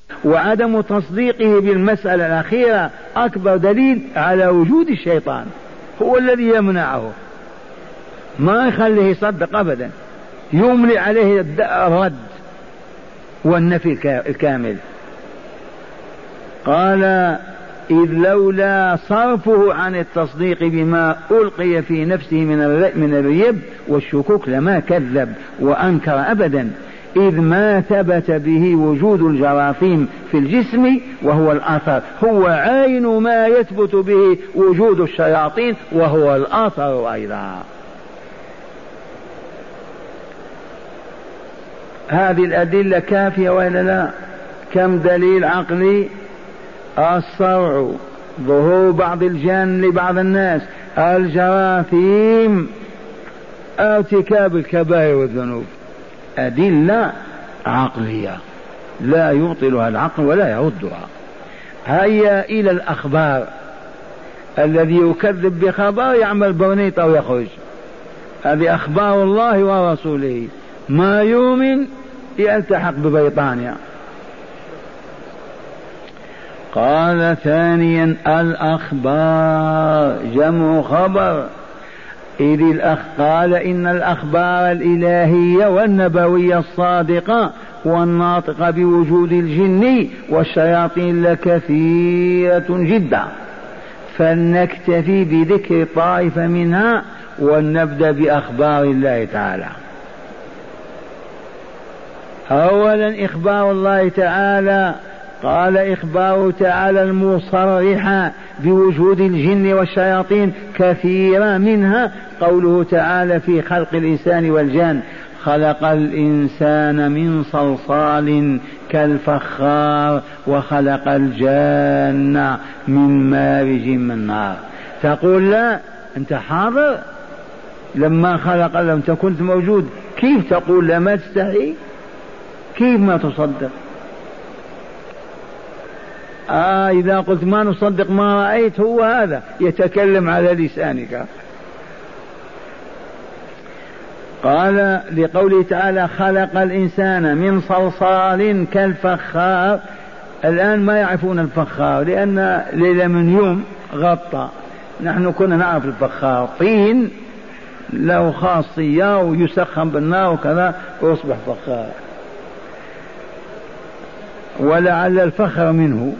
وعدم تصديقه بالمسألة الأخيرة أكبر دليل على وجود الشيطان، هو الذي يمنعه، ما يخليه يصدق أبدا، يملي عليه الرد والنفي الكامل. قال إذ لولا صرفه عن التصديق بما ألقي في نفسه من الريب والشكوك لما كذب وأنكر أبدا، إذ ما ثبت به وجود الجراثيم في الجسم وهو الأثر، هو عين ما يثبت به وجود الشياطين وهو الأثر أيضا. هذه الأدلة كافية ولا لا؟ كم دليل عقلي؟ الصرع، ظهور بعض الجان لبعض الناس، الجراثيم، ارتكاب الكبائر والذنوب، أدلة عقلية لا يبطلها العقل ولا يردها. هيا إلى الأخبار، الذي يكذب بخبر يعمل برنيطة ويخرج، هذه أخبار الله ورسوله، ما يؤمن يلتحق ببريطانيا. قال ثانيا الأخبار جمع خبر، إذ قال إن الأخبار الإلهية والنبوية الصادقة والناطقة بوجود الجن والشياطين لكثيرة جدا، فلنكتفي بذكر طائفة منها ونبدأ بأخبار الله تعالى. أولا إخبار الله تعالى، قال إخباره تعالى المصرح بوجود الجن والشياطين كثيرا منها قوله تعالى في خلق الإنسان والجان خلق الإنسان من صلصال كالفخار وخلق الجان من مارج من نار. تقول لا أنت حاضر لما خلق، لم تكن موجود، كيف تقول لا؟ ما تستحي، كيف ما تصدق؟ إذا قلت ما نصدق ما رأيت، هو هذا يتكلم على لسانك. قال لقوله تعالى خلق الإنسان من صلصال كالفخار، الآن ما يعرفون الفخار لأن ليلة من يوم غطى، نحن كنا نعرف الفخار، طين له خاصية ويسخن بالنار وكذا ويصبح فخار، ولعل الفخر منه.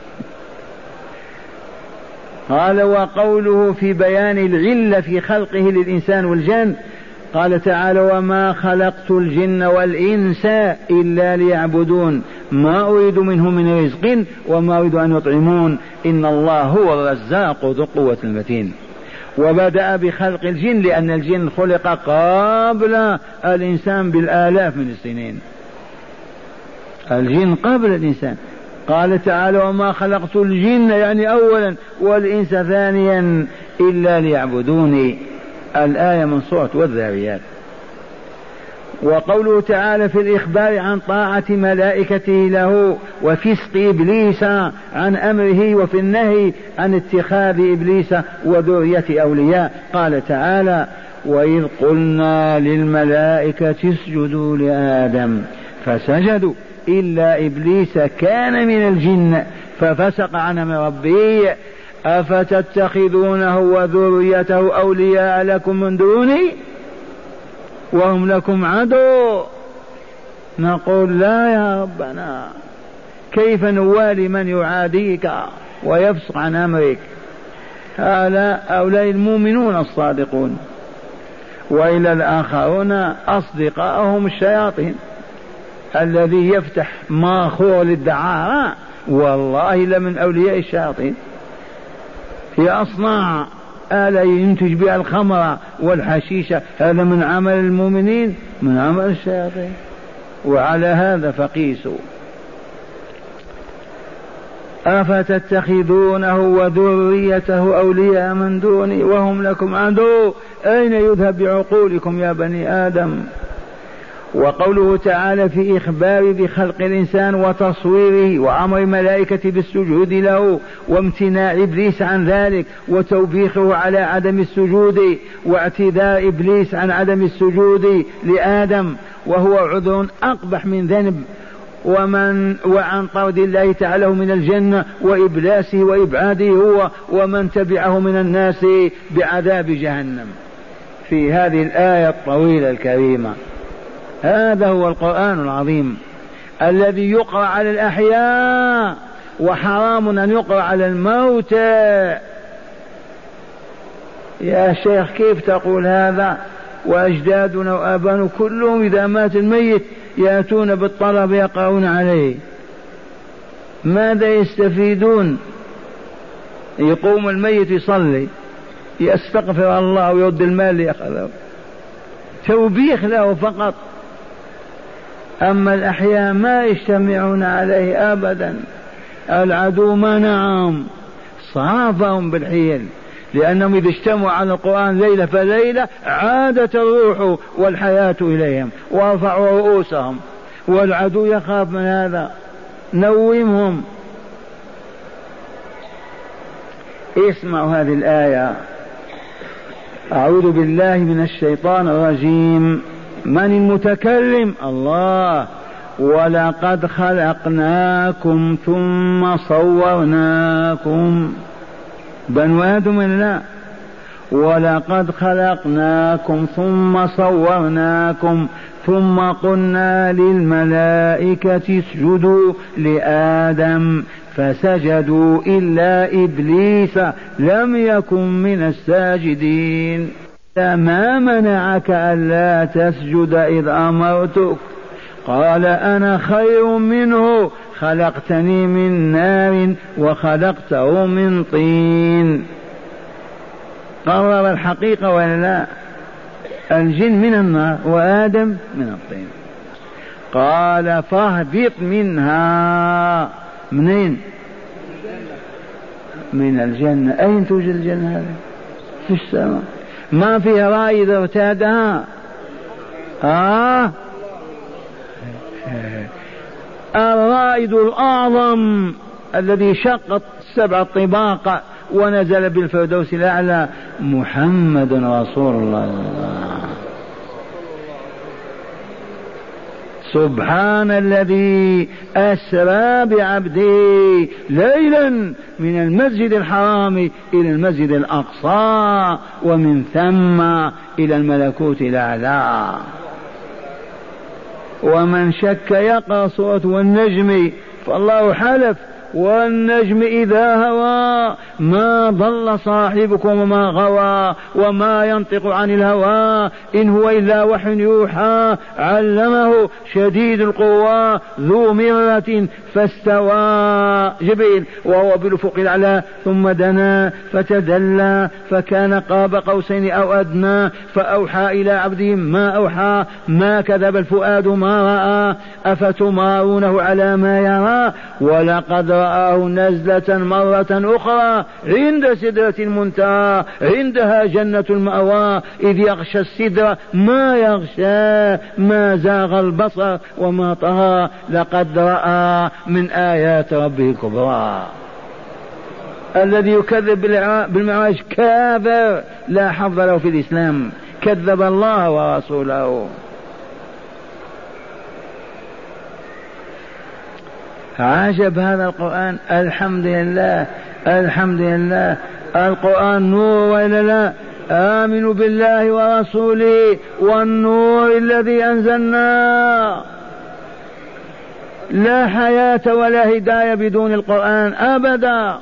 قال وقوله في بيان العلة في خلقه للإنسان والجن قال تعالى وما خلقت الجن والإنس إلا ليعبدون ما أريد منهم من رزق وما أريد أن يطعمون إن الله هو الرزاق ذو قوة المتين. وبدأ بخلق الجن لأن الجن خلق قبل الإنسان بالآلاف من السنين، الجن قبل الإنسان. قال تعالى وما خلقت الجن يعني أولا والإنس ثانيا إلا ليعبدوني، الآية من سورة والذاريات. وقوله تعالى في الإخبار عن طاعة ملائكته له وفسق إبليس عن أمره، وفي النهي عن اتخاذ إبليس وذرية أولياء قال تعالى وإذ قلنا للملائكة اسجدوا لآدم فسجدوا إلا إبليس كان من الجن ففسق عن أمر ربه أفتتخذونه وذريته أولياء لكم من دوني وهم لكم عدو. نقول لا يا ربنا، كيف نوالي من يعاديك ويفسق عن أمرك؟ هؤلاء المؤمنون الصادقون، وإلى الآخرون أصدقائهم الشياطين. الذي يفتح ماخور للدعارة والله لمن أولياء الشياطين، يصنع آلة ينتج بها الخمر والحشيشة، هذا من عمل المؤمنين، من عمل الشياطين. وعلى هذا فقيسوا. أفتتخذونه وذريته أولياء من دوني وهم لكم عدو، أين يذهب بعقولكم يا بني آدم؟ وقوله تعالى في إخبار بخلق الإنسان وتصويره وأمر الملائكة بالسجود له وامتناع إبليس عن ذلك وتوبيخه على عدم السجود واعتذار إبليس عن عدم السجود لآدم، وهو عذر أقبح من ذنب وعن طرد الله تعالى من الجنة وإبلاسه وإبعاده هو ومن تبعه من الناس بعذاب جهنم في هذه الآية الطويلة الكريمة. هذا هو القرآن العظيم الذي يقرأ على الأحياء وحرام أن يقرأ على الموتى. يا شيخ كيف تقول هذا؟ وأجدادنا وآباؤنا كلهم إذا مات الميت يأتون بالطلب يقرؤون عليه، ماذا يستفيدون؟ يقوم الميت يصلي يستغفر الله ويرد المال يأخذه، توبيخ له فقط. أما الأحياء ما يجتمعون عليه أبدا. العدو منعهم صافهم بالحيل، لأنهم إذا اجتمعوا على القرآن ليلة فليلة عادت الروح والحياة إليهم ورفعوا رؤوسهم، والعدو يخاف من هذا. نومهم. اسمعوا هذه الآية: أعوذ بالله من الشيطان الرجيم. من المتكلم؟ الله. ولقد خلقناكم ثم صورناكم. بنو آدم لا. ولقد خلقناكم ثم صورناكم ثم قلنا للملائكة اسجدوا لآدم فسجدوا إلا إبليس لم يكن من الساجدين. ما منعك ألا تسجد إذ أمرتك؟ قال أنا خير منه خلقتني من نار وخلقته من طين. قرر الحقيقة ولا لا؟ الجن من النار وآدم من الطين. قال فاهبط منها. منين؟ من الجنة. أين توجد الجنة هذه؟ في السماء، ما فيها رائد ارتادها. الرائد الأعظم الذي شق 7 طباق ونزل بالفردوس الأعلى محمد رسول الله. سبحان الذي أسرى بعبده ليلا من المسجد الحرام إلى المسجد الأقصى ومن ثم إلى الملكوت الأعلى. ومن شك يقرأ سورة والنجم، فالله حلف والنجم إذا هوى ما ضل صاحبكم وما غوى وما ينطق عن الهوى إن هو إلا وحي يوحى علمه شديد القوى ذو مرة فاستوى جبريل وهو بالأفق الأعلى ثم دنا فتدلى فكان قاب قوسين أو أدنى فأوحى إلى عبده ما أوحى ما كذب الفؤاد ما رأى أفتمارونه على ما يرى ولقد رآه نزلة مرة أخرى عند سدرة المنتهى عندها جنة المأوى إذ يغشى السدرة ما يغشى ما زاغ البصر وما طغى لقد رأى من آيات ربه الكبرى. الذي يكذب بالمعراج كافر لا حظ له في الإسلام، كذب الله ورسوله. عجب هذا القرآن. الحمد لله الحمد لله. القرآن نور وإلا لا؟ آمنوا بالله ورسوله والنور الذي أنزلنا. لا حياة ولا هداية بدون القرآن أبدا.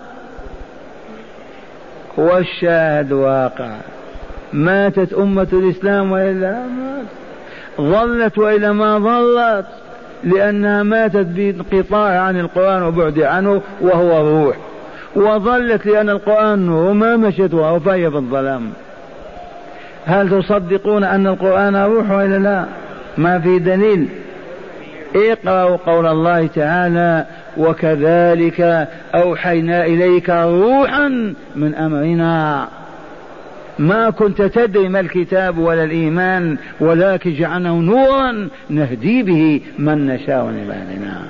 والشاهد واقع، ماتت أمة الإسلام وإلا مات، ظلت وإلا ما ظلت، لأنها ماتت بانقطاع عن القرآن وبعد عنه وهو الروح، وظلت لأن القرآن نور ما مشت وفهي في الظلام. هل تصدقون أن القرآن روح وإلا لا؟ ما في دليل. اقرأوا قول الله تعالى وكذلك أوحينا إليك روحا من أمرنا ما كنت تدري ما الكتاب ولا الإيمان ولكن جعلناه نورا نهدي به من نشاء من عبادنا.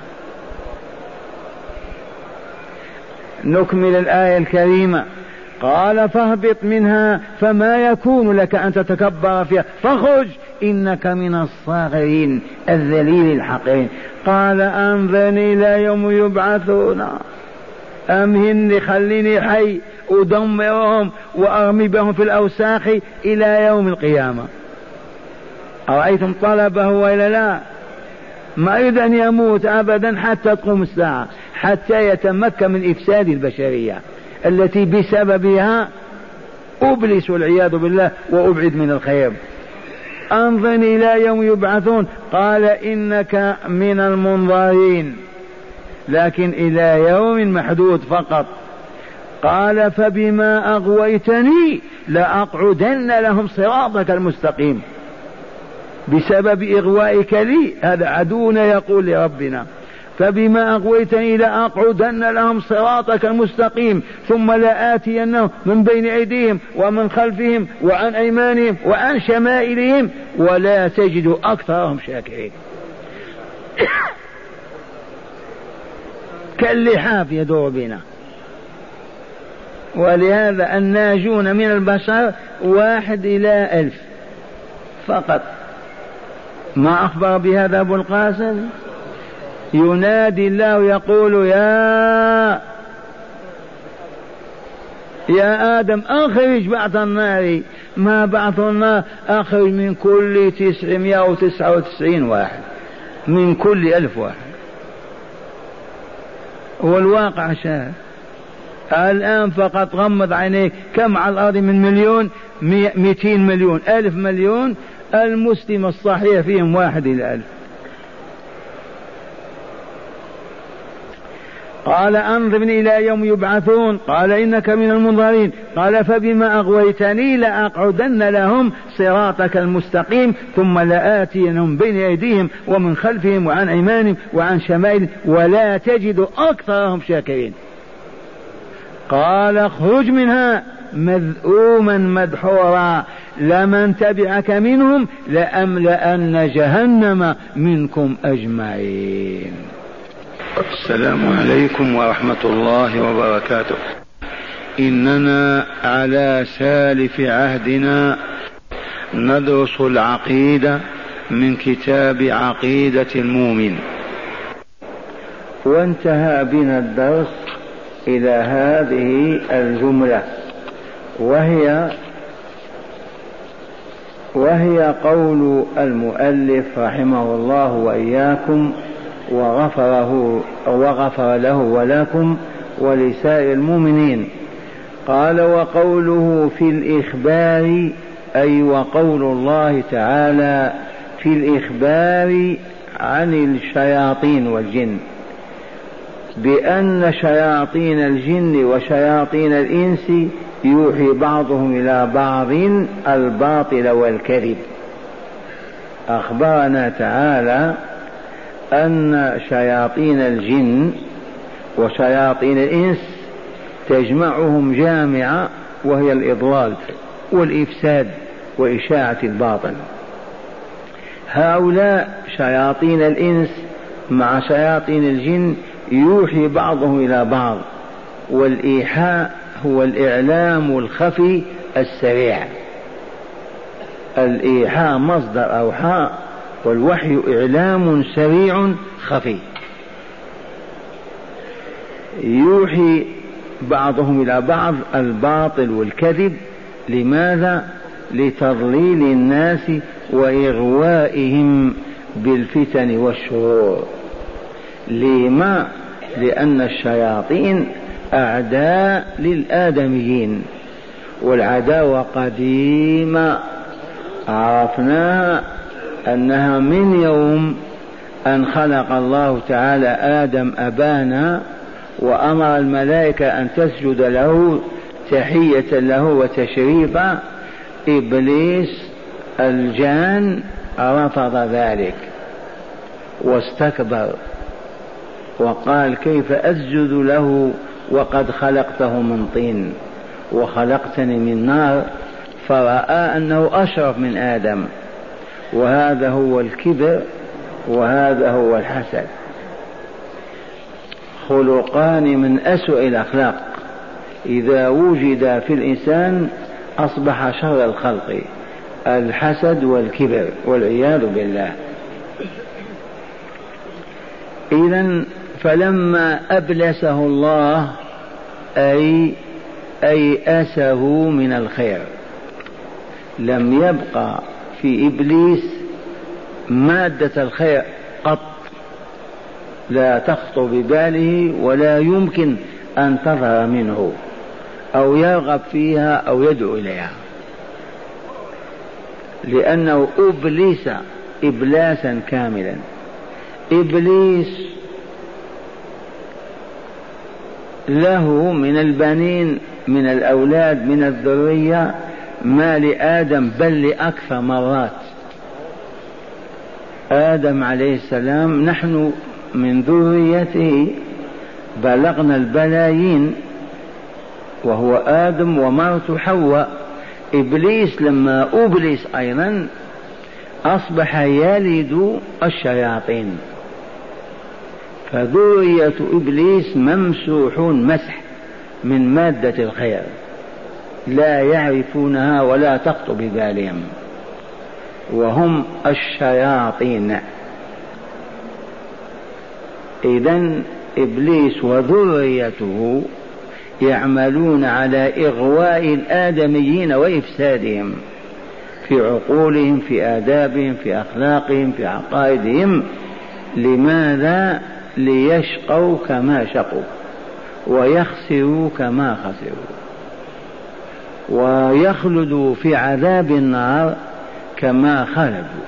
نكمل الآية الكريمة. قال فاهبط منها فما يكون لك أن تتكبر فيها فاخرج إنك من الصاغرين الذليل الحقير. قال أنظرني إلى يوم يبعثون، أمهلني خليني حي أدمرهم وأرمي بهم في الأوساخ إلى يوم القيامة. أرأيتم طلبه وإلا لا؟ ما يريد أن يموت أبدا حتى تقوم الساعة، حتى يتمكن من إفساد البشرية التي بسببها أبلس والعياذ بالله وأبعد من الخير. أنظرني إلى يوم يبعثون. قال إنك من المنظرين، لكن إلى يوم محدود فقط. قال فبما أغويتني لأقعدن لهم صراطك المستقيم. بسبب إغوائك لي، هذا عدونا يقول لربنا، فبما أغويتني لأقعدن لهم صراطك المستقيم ثم لآتينهم من بين أيديهم ومن خلفهم وعن أيمانهم وعن شمائلهم ولا تجد أكثرهم شاكرين. كاللحاف يدور بنا. ولهذا الناجون من البشر 1 إلى 1000 فقط. ما أخبر بهذا أبو القاسم؟ ينادي الله يقول يا آدم أخرج بعث النار. ما بعث النار؟ أخرج من كل 999 واحد، من كل 1000 واحد. والواقع شاهد. الآن فقط غمض عينيك، كم على الأرض من مليون؟ 200 مليون، 1000 مليون. المسلم الصحيح فيهم 1 إلى 1000. قال أنظرني إلى يوم يبعثون. قال إنك من المنظرين. قال فبما أغويتني لأقعدن لهم صراطك المستقيم ثم لآتينهم بين أيديهم ومن خلفهم وعن أيمانهم وعن شمائلهم ولا تجد أكثرهم شاكرين. قال اخرج منها مذءوما مدحورا لمن تبعك منهم لأملأن جهنم منكم أجمعين. السلام عليكم ورحمة الله وبركاته. إننا على سالف عهدنا ندرس العقيدة من كتاب عقيدة المؤمن، وانتهى بنا الدرس إلى هذه الجملة وهي قول المؤلف رحمه الله وإياكم وغفر له ولكم ولسائر المؤمنين. قال وقوله في الإخبار، أي وقول الله تعالى في الإخبار عن الشياطين والجن بأن شياطين الجن وشياطين الإنس يوحي بعضهم إلى بعض الباطل والكذب. أخبرنا تعالى أن شياطين الجن وشياطين الإنس تجمعهم جامعة، وهي الإضلال والإفساد وإشاعة الباطل. هؤلاء شياطين الإنس مع شياطين الجن يوحي بعضهم إلى بعض، والإيحاء هو الإعلام الخفي السريع. الإيحاء مصدر أوحاء، والوحي إعلام سريع خفي. يوحي بعضهم إلى بعض الباطل والكذب. لماذا؟ لتضليل الناس وإغوائهم بالفتن والشرور. لما؟ لأن الشياطين أعداء للآدميين، والعداوة قديمة عرفناها أنها من يوم أن خلق الله تعالى آدم أبانا وأمر الملائكة أن تسجد له تحية له وتشريفا. إبليس الجان رفض ذلك واستكبر وقال كيف أسجد له وقد خلقته من طين وخلقتني من نار، فرأى أنه أشرف من آدم. وهذا هو الكبر وهذا هو الحسد، خلقان من أسوأ الأخلاق. إذا وجد في الإنسان أصبح شر الخلق، الحسد والكبر والعياذ بالله. إذن فلما أبلسه الله أي أيأسه من الخير، لم يبقى في إبليس مادة الخير قط، لا تخطر بباله ولا يمكن أن تظهر منه أو يرغب فيها أو يدعو إليها، لأنه أبلس إبلاسا كاملا. إبليس له من البنين، من الأولاد، من الذرية ما لآدم بل لأكثر مرات. آدم عليه السلام نحن من ذريته بلغنا البلايين، وهو آدم ومرته حواء. إبليس لما أبلس أيضا أصبح يلد الشياطين، فذرية إبليس ممسوحون مسح من مادة الخير، لا يعرفونها ولا تخطر ببالهم، وهم الشياطين. إذن إبليس وذريته يعملون على إغواء الآدميين وإفسادهم في عقولهم، في آدابهم، في أخلاقهم، في عقائدهم. لماذا؟ ليشقوا كما شقوا ويخسروا كما خسروا ويخلدوا في عذاب النار كما خلدوا.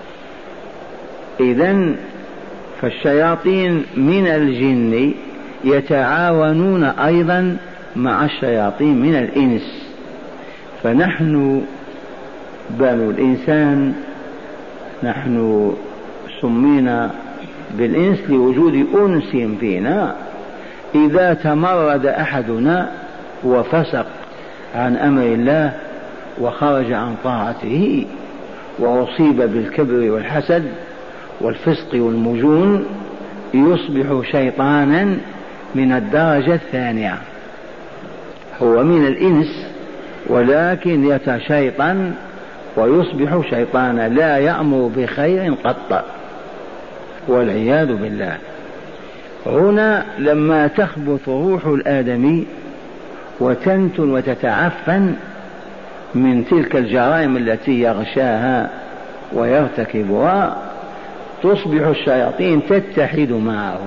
إذن فالشياطين من الجن يتعاونون أيضا مع الشياطين من الإنس. فنحن بنو الإنسان نحن سمينا بالإنس لوجود أنس فينا. إذا تمرد أحدنا وفسق عن أمر الله وخرج عن طاعته وأصيب بالكبر والحسد والفسق والمجون، يصبح شيطانا من الدرجة الثانية. هو من الإنس ولكن يتشيطن ويصبح شيطانا، لا يأمر بخير قط والعياذ بالله. هنا لما تخبث روح الآدمي وتنتن وتتعفن من تلك الجرائم التي يغشاها ويرتكبها، تصبح الشياطين تتحد معه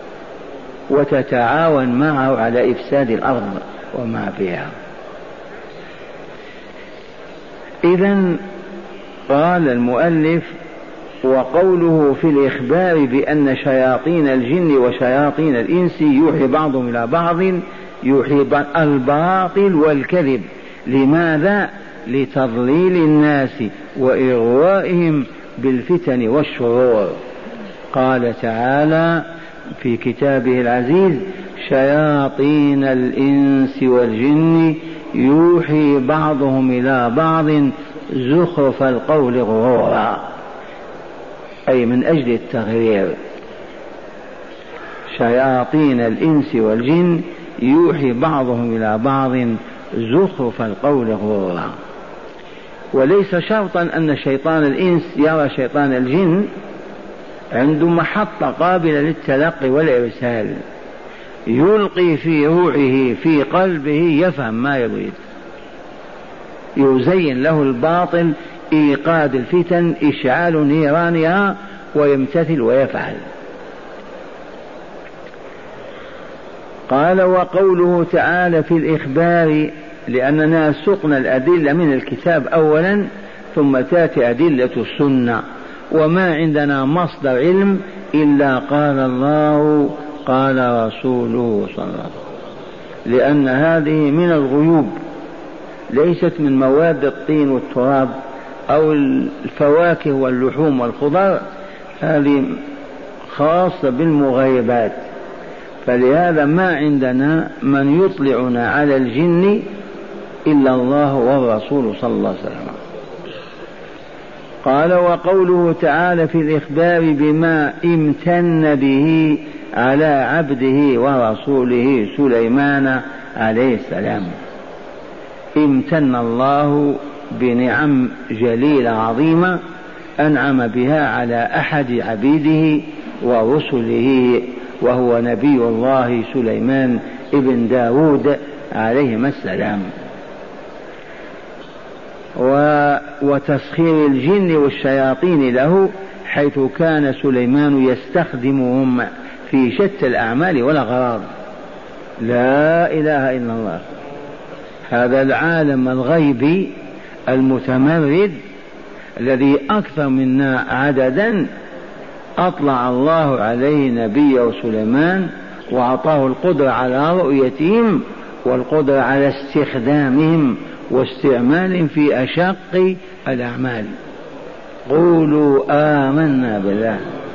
وتتعاون معه على إفساد الأرض وما فيها. إذن قال المؤلف: وقوله في الإخبار بأن شياطين الجن وشياطين الإنس يوحي بعضهم إلى بعض، يوحي الباطل والكذب. لماذا؟ لتضليل الناس وإغوائهم بالفتن والشرور. قال تعالى في كتابه العزيز: شياطين الإنس والجن يوحي بعضهم إلى بعض زخرف القول غرورا، أي من أجل التغرير. شياطين الإنس والجن يوحي بعضهم إلى بعض زخرف القول غرورا. وليس شرطا أن شيطان الإنس يرى شيطان الجن عنده محطة قابلة للتلقي والإرسال، يلقي في روحه في قلبه، يفهم ما يريد، يزين له الباطل، إيقاد الفتن، إشعال نيرانها، ويمتثل ويفعل. قال: وقوله تعالى في الإخبار، لأننا سقنا الأدلة من الكتاب أولا ثم تأتي أدلة السنة، وما عندنا مصدر علم إلا قال الله قال رسوله صلى الله عليه وسلم، لأن هذه من الغيوب، ليست من مواد الطين والتراب أو الفواكه واللحوم والخضر، هذه خاصة بالمغيبات. فلهذا ما عندنا من يطلعنا على الجن إلا الله والرسول صلى الله عليه وسلم. قال: وقوله تعالى في الإخبار بما امتن به على عبده ورسوله سليمان عليه السلام. امتن الله بنعم جليلة عظيمة أنعم بها على أحد عبيده ورسله، وهو نبي الله سليمان ابن داود عليهما السلام. وتسخير الجن والشياطين له، حيث كان سليمان يستخدمهم في شتى الأعمال والأغراض. لا إله إلا الله. هذا العالم الغيبي المتمرد الذي أكثر منا عددا أطلع الله عليه نبيه سليمان وأعطاه القدرة على رؤيتهم والقدرة على استخدامهم واستعمالهم في أشق الأعمال. قولوا آمنا بالله.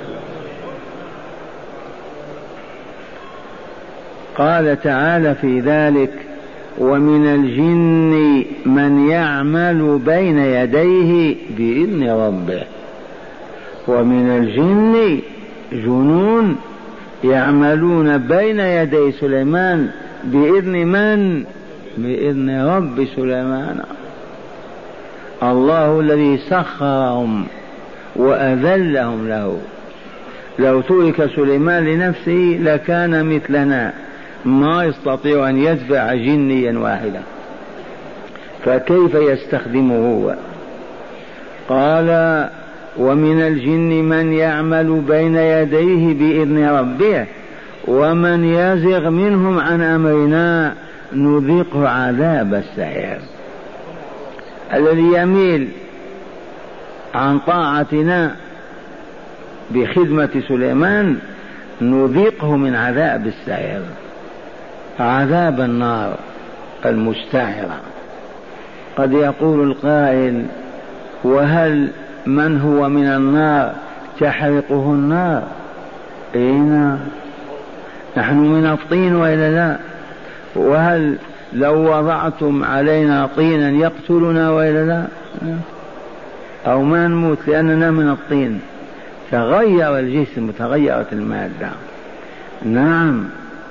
قال تعالى في ذلك: ومن الجن من يعمل بين يديه بإذن ربه. ومن الجن جنون يعملون بين يدي سليمان بإذن من؟ بإذن رب سليمان. الله الذي سخرهم وأذلهم له. لو ترك سليمان لنفسه لكان مثلنا، ما يستطيع أن يدفع جنيا واحدا، فكيف يستخدمه هو؟ قال: ومن الجن من يعمل بين يديه بإذن ربه ومن يزغ منهم عن أمرنا نذيقه عذاب السعير. الذي يميل عن طاعتنا بخدمة سليمان نذيقه من عذاب السعير، عذاب النار المستعرة. قد يقول القائل: وهل من هو من النار تحرقه النار؟ إينا، نحن من الطين وإلا لا؟ وهل لو وضعتم علينا طينا يقتلنا وإلا لا؟ أو ما نموت لأننا من الطين. تغير الجسم وتغيرت المادة. نعم،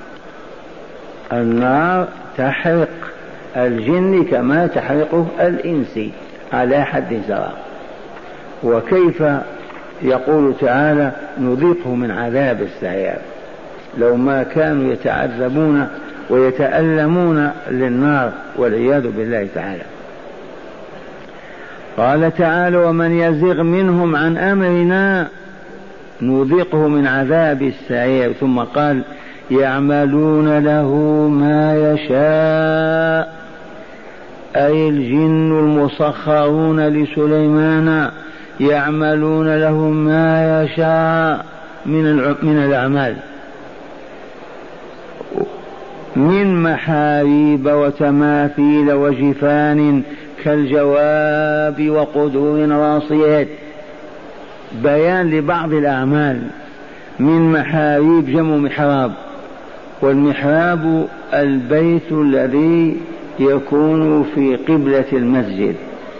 النار تحرق الجن كما تحرقه الإنس على حد سواء. وكيف يقول تعالى نذيقه من عذاب السعير؟ لو ما كانوا يتعذبون ويتألمون للنار والعياذ بالله تعالى. قال تعالى: ومن يزغ منهم عن أمرنا نذيقه من عذاب السعير. ثم قال: يعملون له ما يشاء، أي الجن المسخرون لسليمان يعملون له ما يشاء من الأعمال، من محاريب وتماثيل وجفان كالجواب وقدور راسيات. بيان لبعض الأعمال. من محاريب جمع محراب، والمحراب البيت الذي يكون في قبلة المسجد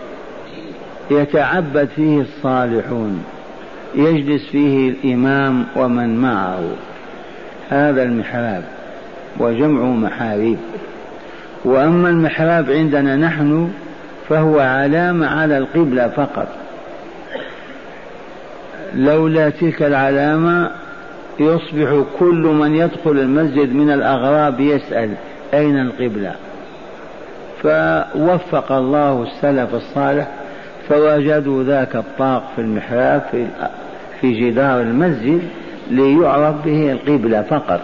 يتعبد فيه الصالحون، يجلس فيه الإمام ومن معه، هذا المحراب وجمع محاريب. وأما المحراب عندنا نحن فهو علامة على القبلة فقط، لولا تلك العلامة يصبح كل من يدخل المسجد من الأغراب يسأل أين القبلة. فوفق الله السلف الصالح فوجدوا ذاك الطاق في المحراب في جدار المسجد ليعرف به القبلة فقط،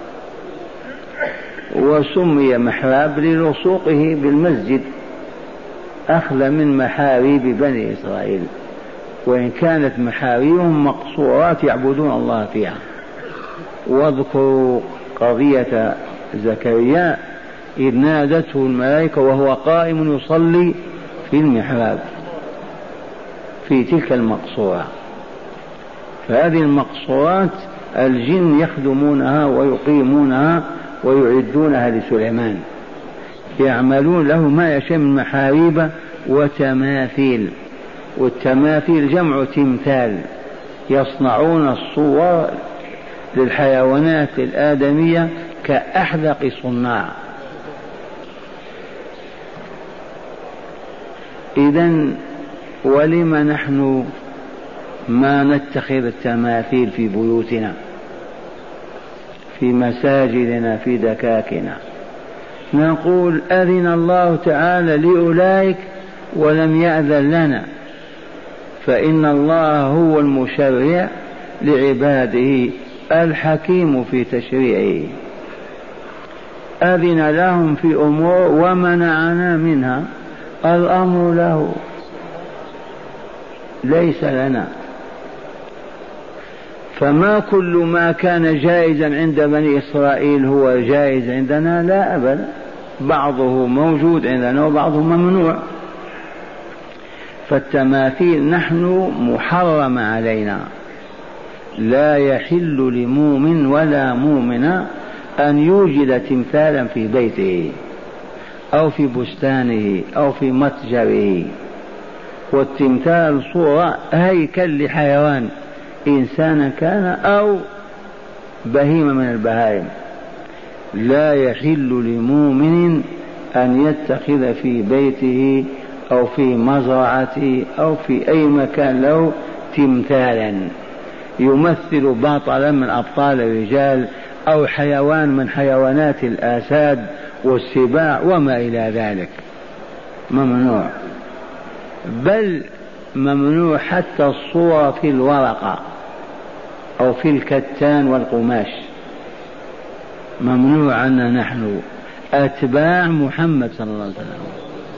وسمي محراب للصوقه بالمسجد أخذ من محاريب بني إسرائيل، وإن كانت محاريبهم مقصورات يعبدون الله فيها. واذكروا قضية زكريا إذ نادته الملائكة وهو قائم يصلي في المحراب في تلك المقصورة. فهذه المقصورات الجن يخدمونها ويقيمونها ويعدونها لسليمان، يعملون له ما يشاء من محاريب وتماثيل. والتماثيل جمع تمثال، يصنعون الصور للحيوانات الآدمية كأحذق صناع. إذن ولم نحن ما نتخذ التماثيل في بيوتنا، في مساجدنا، في دكاكنا؟ نقول أذن الله تعالى لأولئك ولم يأذن لنا، فإن الله هو المشرع لعباده الحكيم في تشريعه. أذن لهم في أمور ومنعنا منها، الأمر له ليس لنا. فما كل ما كان جائزا عند بني إسرائيل هو جائز عندنا، لا أبدا، بعضه موجود عندنا وبعضه ممنوع. فالتماثيل نحن محرم علينا، لا يحل لمؤمن ولا مؤمنة أن يوجد تمثالا في بيته أو في بستانه أو في متجره. والتمثال صورة هيكل لحيوان، إنسانا كان أو بهيمة من البهائم. لا يحل لمؤمن أن يتخذ في بيته أو في مزرعته أو في أي مكان له تمثالا يمثل بطلا من أبطال الرجال أو حيوان من حيوانات الآساد والسباع وما إلى ذلك، ممنوع. بل ممنوع حتى الصورة في الورقة أو في الكتان والقماش، ممنوع عنا نحن أتباع محمد صلى الله عليه وسلم.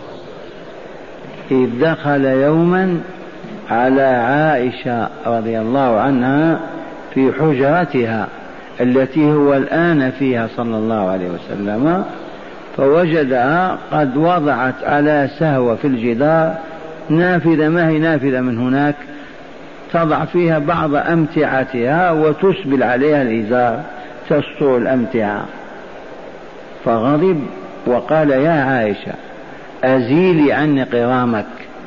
إذ دخل يوما على عائشة رضي الله عنها في حجرتها التي هو الآن فيها صلى الله عليه وسلم، فوجدها قد وضعت على سهوة في الجدار نافذة، ما هي نافذة من هناك، تضع فيها بعض أمتعتها وتسبل عليها الإزار تستر الأمتعة. فغضب وقال: يا عائشة أزيلي عني قرامك،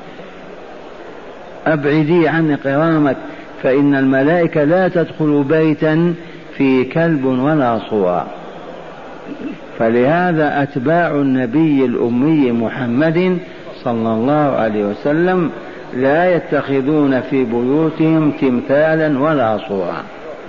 أبعدي عني قرامك، فإن الملائكة لا تدخل بيتا في كلب ولا صورة. فلهذا أتباع النبي الأمي محمد صلى الله عليه وسلم لا يتخذون في بيوتهم تمثالا ولا صورة.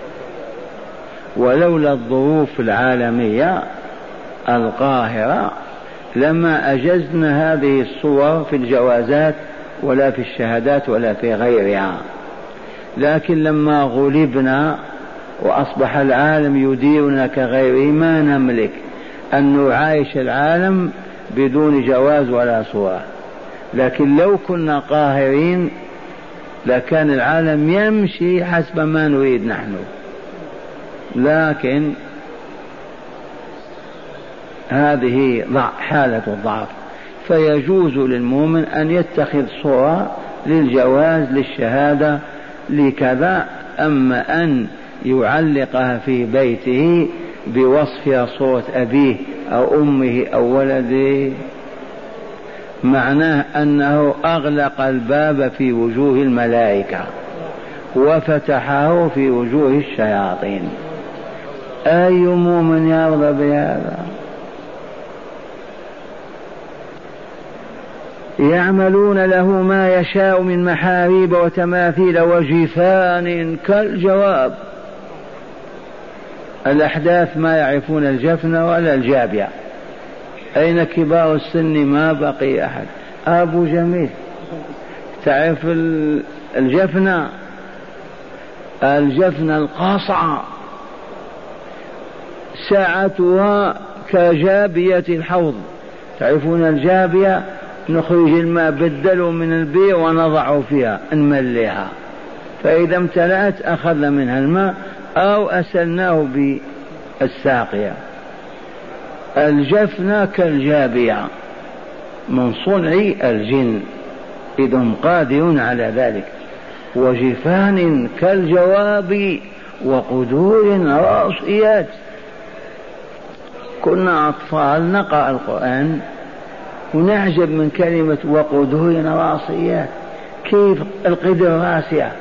ولولا الظروف العالمية القاهرة لما أجزنا هذه الصور في الجوازات ولا في الشهادات ولا في غيرها. لكن لما غلبنا وأصبح العالم يديرنا كغيره ما نملك أن نعايش العالم بدون جواز ولا صورة. لكن لو كنا قاهرين لكان العالم يمشي حسب ما نريد نحن. لكن هذه حالة الضعف. فيجوز للمؤمن أن يتخذ صورة للجواز للشهادة لكذا، أما أن يعلقها في بيته بوصفها صورة أبيه أو أمه أو ولده معناه أنه أغلق الباب في وجوه الملائكة وفتحه في وجوه الشياطين. أي مؤمن يرضى بهذا؟ يعملون له ما يشاء من محاريب وتماثيل وجفان كالجواب. الأحداث ما يعرفون الجفن ولا الجابية. أين كبار السن؟ ما بقي أحد. أبو جميل تعرف الجفن القاصعة ساعتها كجابية الحوض. تعرفون الجابية؟ نخرج الماء بدله من البير ونضعه فيها نمليها، فإذا امتلأت أخذنا منها الماء أو أسلناه بالساقية. الجفن كالجابية من صنع الجن، إذ هم قادرون على ذلك. وجفان كالجواب وقدور راسيات. كنا أطفال نقرأ القرآن ونعجب من كلمة وقدور راسيات، كيف القدر راسية؟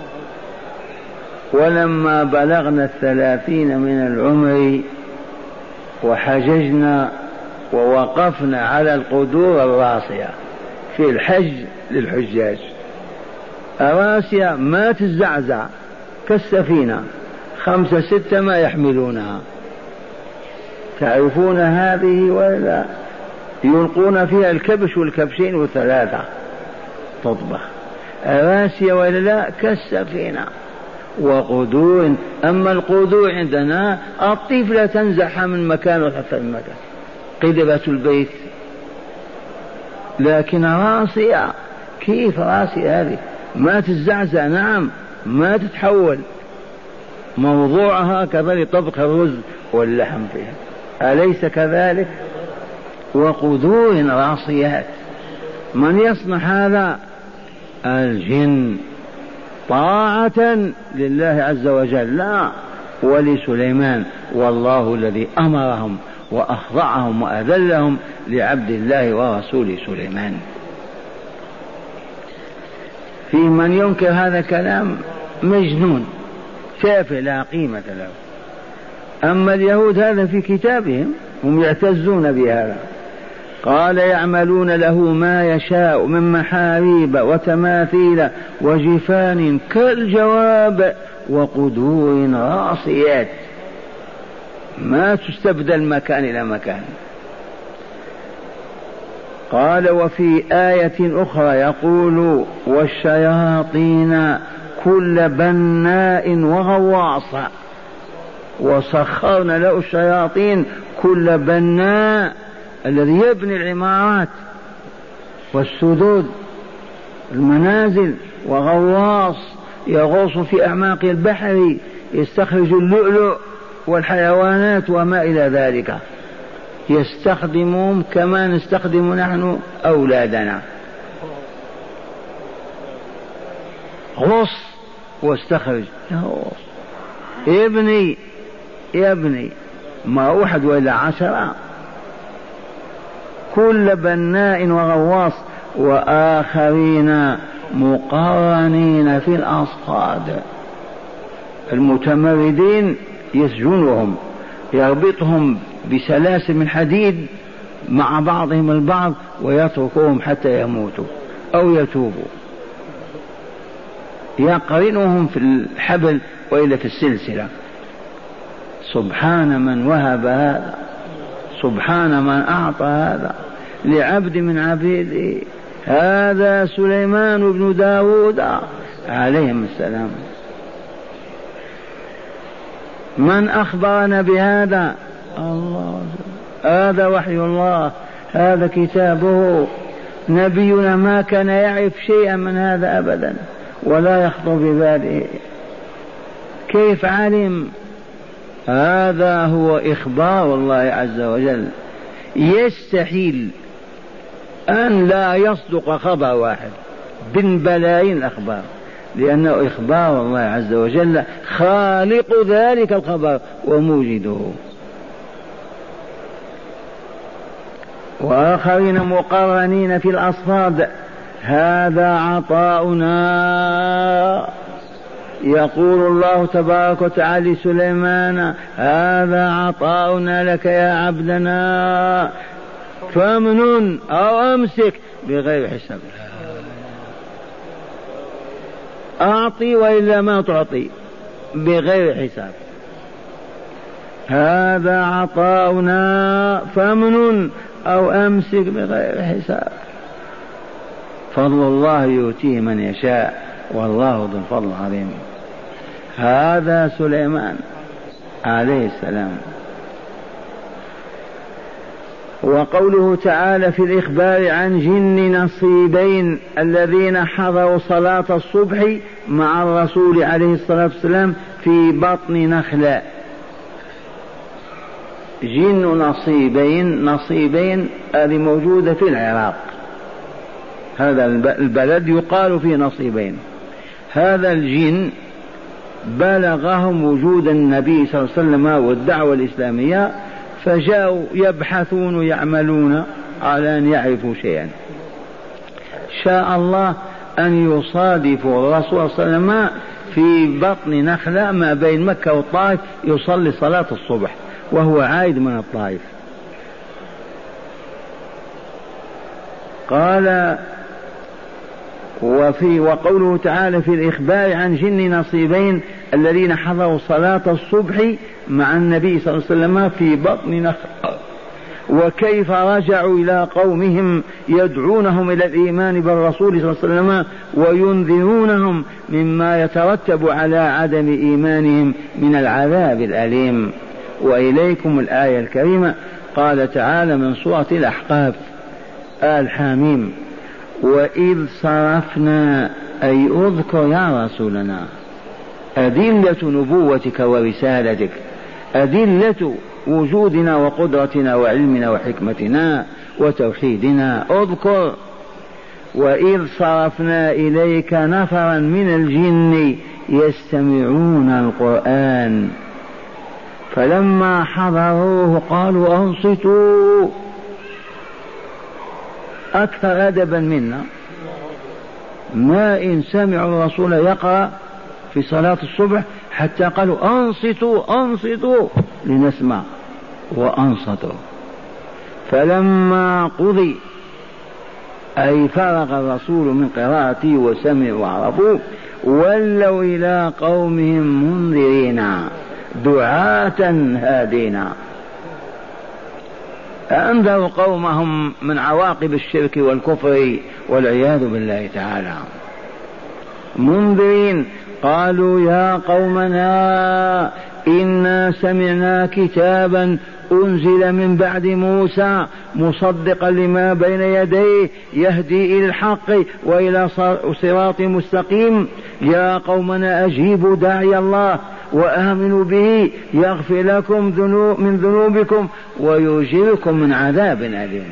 ولما بلغنا 30 من العمر وحججنا ووقفنا على القدور الراسية في الحج للحجاج. راسية ما تزعزع كالسفينة، 5 6 ما يحملونها. تعرفون هذه ولا؟ يلقون فيها الكبش والكبشين و3 تطبخ. راسية ولا لا؟ كالسفينة. وقدور، أما القدور عندنا الطفلة تنزعها من مكان وتحطها من مكان، قدرة البيت. لكن راسية، كيف راسية هذه؟ ما تزعزع، نعم ما تتحول، موضوعها هكذا لطبخ الرز واللحم فيها، أليس كذلك؟ وقدور راسيات. من يصنع هذا؟ الجن، طاعة لله عز وجل لا ولسليمان، والله الذي أمرهم وأخضعهم وأذلهم لعبد الله ورسوله سليمان. في من ينكر هذا الكلام مجنون تافه لا قيمة له. أما اليهود هذا في كتابهم، هم يعتزون بهذا. قال يعملون له ما يشاء من محاريب وتماثيل وجفان كالجواب وقدور راسيات، ما تستبدل مكان إلى مكان. قال وفي آية أخرى يقول والشياطين كل بناء وغواص وسخرنا له الشياطين كل بناء الذي يبني العمارات والسدود المنازل، وغواص يغوص في أعماق البحر يستخرج اللؤلؤ والحيوانات وما إلى ذلك، يستخدمهم كما نستخدم نحن أولادنا. غص واستخرج، يبني ما 1 ولا 10. كل بناء وغواص وآخرين مقرنين في الأصفاد. المتمردين يسجنهم، يربطهم بسلاسل من حديد مع بعضهم البعض ويتركهم حتى يموتوا أو يتوبوا، يقرنهم في الحبل وإلا في السلسلة. سبحان من وهب هذا، سبحان من أعطى هذا لعبد من عبيده. هذا سليمان بن داود عليهم السلام. من أخبرنا بهذا؟ الله، هذا وحي الله، هذا كتابه. نبينا ما كان يعرف شيئا من هذا أبدا ولا يخطر بباله. كيف علم؟ هذا هو إخبار الله عز وجل. يستحيل أن لا يصدق خبر واحد من بلايين الأخبار، لأنه إخبار الله عز وجل خالق ذلك الخبر وموجده. وآخرين مقرنين في الأصفاد، هذا عطاؤنا. يقول الله تبارك وتعالى لسليمان هذا عطاؤنا لك يا عبدنا فامنن أو أمسك بغير حساب. أعطي وإلا ما تعطي بغير حساب. هذا عطاؤنا فامنن أو أمسك بغير حساب. فضل الله يؤتيه من يشاء والله ذو الفضل العظيم. هذا سليمان عليه السلام. وقوله تعالى في الإخبار عن جن نصيبين الذين حضروا صلاة الصبح مع الرسول عليه الصلاة والسلام في بطن نخلة. جن نصيبين هذه موجودة في العراق، هذا البلد يقال فيه نصيبين. هذا الجن بلغهم وجود النبي صلى الله عليه وسلم والدعوة الإسلامية، فجاءوا يبحثون ويعملون على أن يعرفوا شيئا. شاء الله أن يصادفوا الرسول صلى الله عليه وسلم في بطن نخلة ما بين مكة والطائف يصلي صلاة الصبح وهو عائد من الطائف. قال وقوله تعالى في الإخبار عن جن نصيبين الذين حضروا صلاة الصبح مع النبي صلى الله عليه وسلم في بطن نخل، وكيف رجعوا إلى قومهم يدعونهم إلى الإيمان بالرسول صلى الله عليه وسلم وينذرونهم مما يترتب على عدم إيمانهم من العذاب الأليم. وإليكم الآية الكريمة. قال تعالى من سورة الأحقاف الحميم: وإذ صرفنا، أي اذكر يا رسولنا أدلة نبوتك ورسالتك، أدلة وجودنا وقدرتنا وعلمنا وحكمتنا وتوحيدنا، اذكر. وإذ صرفنا إليك نفرا من الجن يستمعون القرآن فلما حضروه قالوا أنصتوا. أكثر أدبا منا، ما إن سمعوا الرسول يقرأ في صلاة الصبح حتى قالوا أنصتوا أنصتوا لنسمع، وأنصتوا. فلما قضي أي فرغ الرسول من قراءته وسمعوا وعرفوا ولوا إلى قومهم منذرين دعاة هادين، أنذروا قومهم من عواقب الشرك والكفر والعياذ بالله تعالى. منذرين قالوا يا قومنا إنا سمعنا كتابا أنزل من بعد موسى مصدقا لما بين يديه يهدي إلى الحق وإلى صراط مستقيم، يا قومنا أجيبوا داعي الله وآمنوا به يغفر لكم من ذنوبكم ويجيركم من عذاب أليم.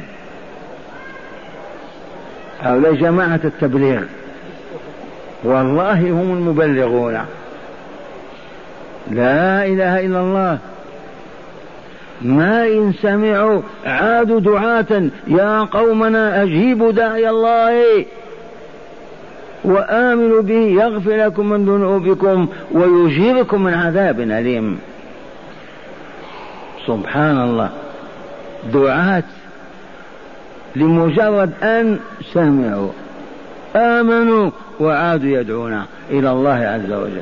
هؤلاء جماعة التبليغ، والله هم المبلغون، لا إله إلا الله. ما إن سمعوا عادوا دعاة يا قومنا أجيبوا داعي الله وآمنوا به يغفر لكم من ذنوبكم ويجيركم من عذاب أليم. سبحان الله، دعاة لمجرد أن سمعوا آمنوا وعادوا يدعون إلى الله عز وجل.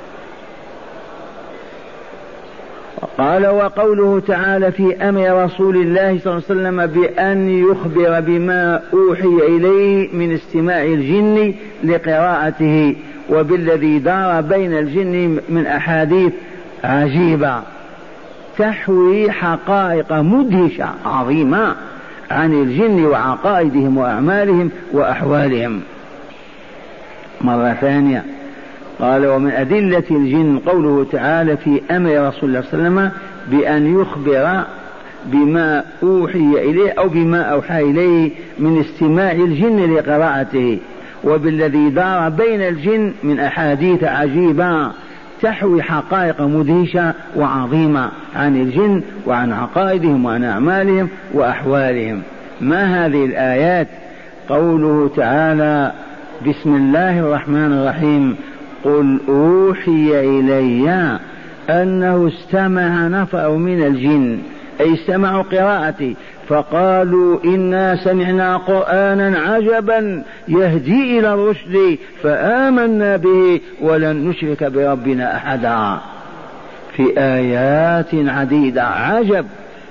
قال وقوله تعالى في أمر رسول الله صلى الله عليه وسلم بأن يخبر بما أوحي إليه من استماع الجن لقراءته وبالذي دار بين الجن من أحاديث عجيبة تحوي حقائق مدهشة عظيمة عن الجن وعقائدهم وأعمالهم وأحوالهم. مرة ثانية قال ومن أدلة الجن قوله تعالى في أمر رسول الله صلى الله عليه وسلم بأن يخبر بما أوحي إليه أو بما أوحى إليه من استماع الجن لقراءته وبالذي دار بين الجن من أحاديث عجيبة تحوي حقائق مدهشة وعظيمة عن الجن وعن عقائدهم وعن أعمالهم وأحوالهم. ما هذه الآيات؟ قوله تعالى بسم الله الرحمن الرحيم قل أوحي إلي أنه استمع نفر من الجن أي استمعوا قراءتي فقالوا إنا سمعنا قرآنا عجبا يهدي إلى الرشد فآمنا به ولن نشرك بربنا أحدا. في آيات عديدة عجب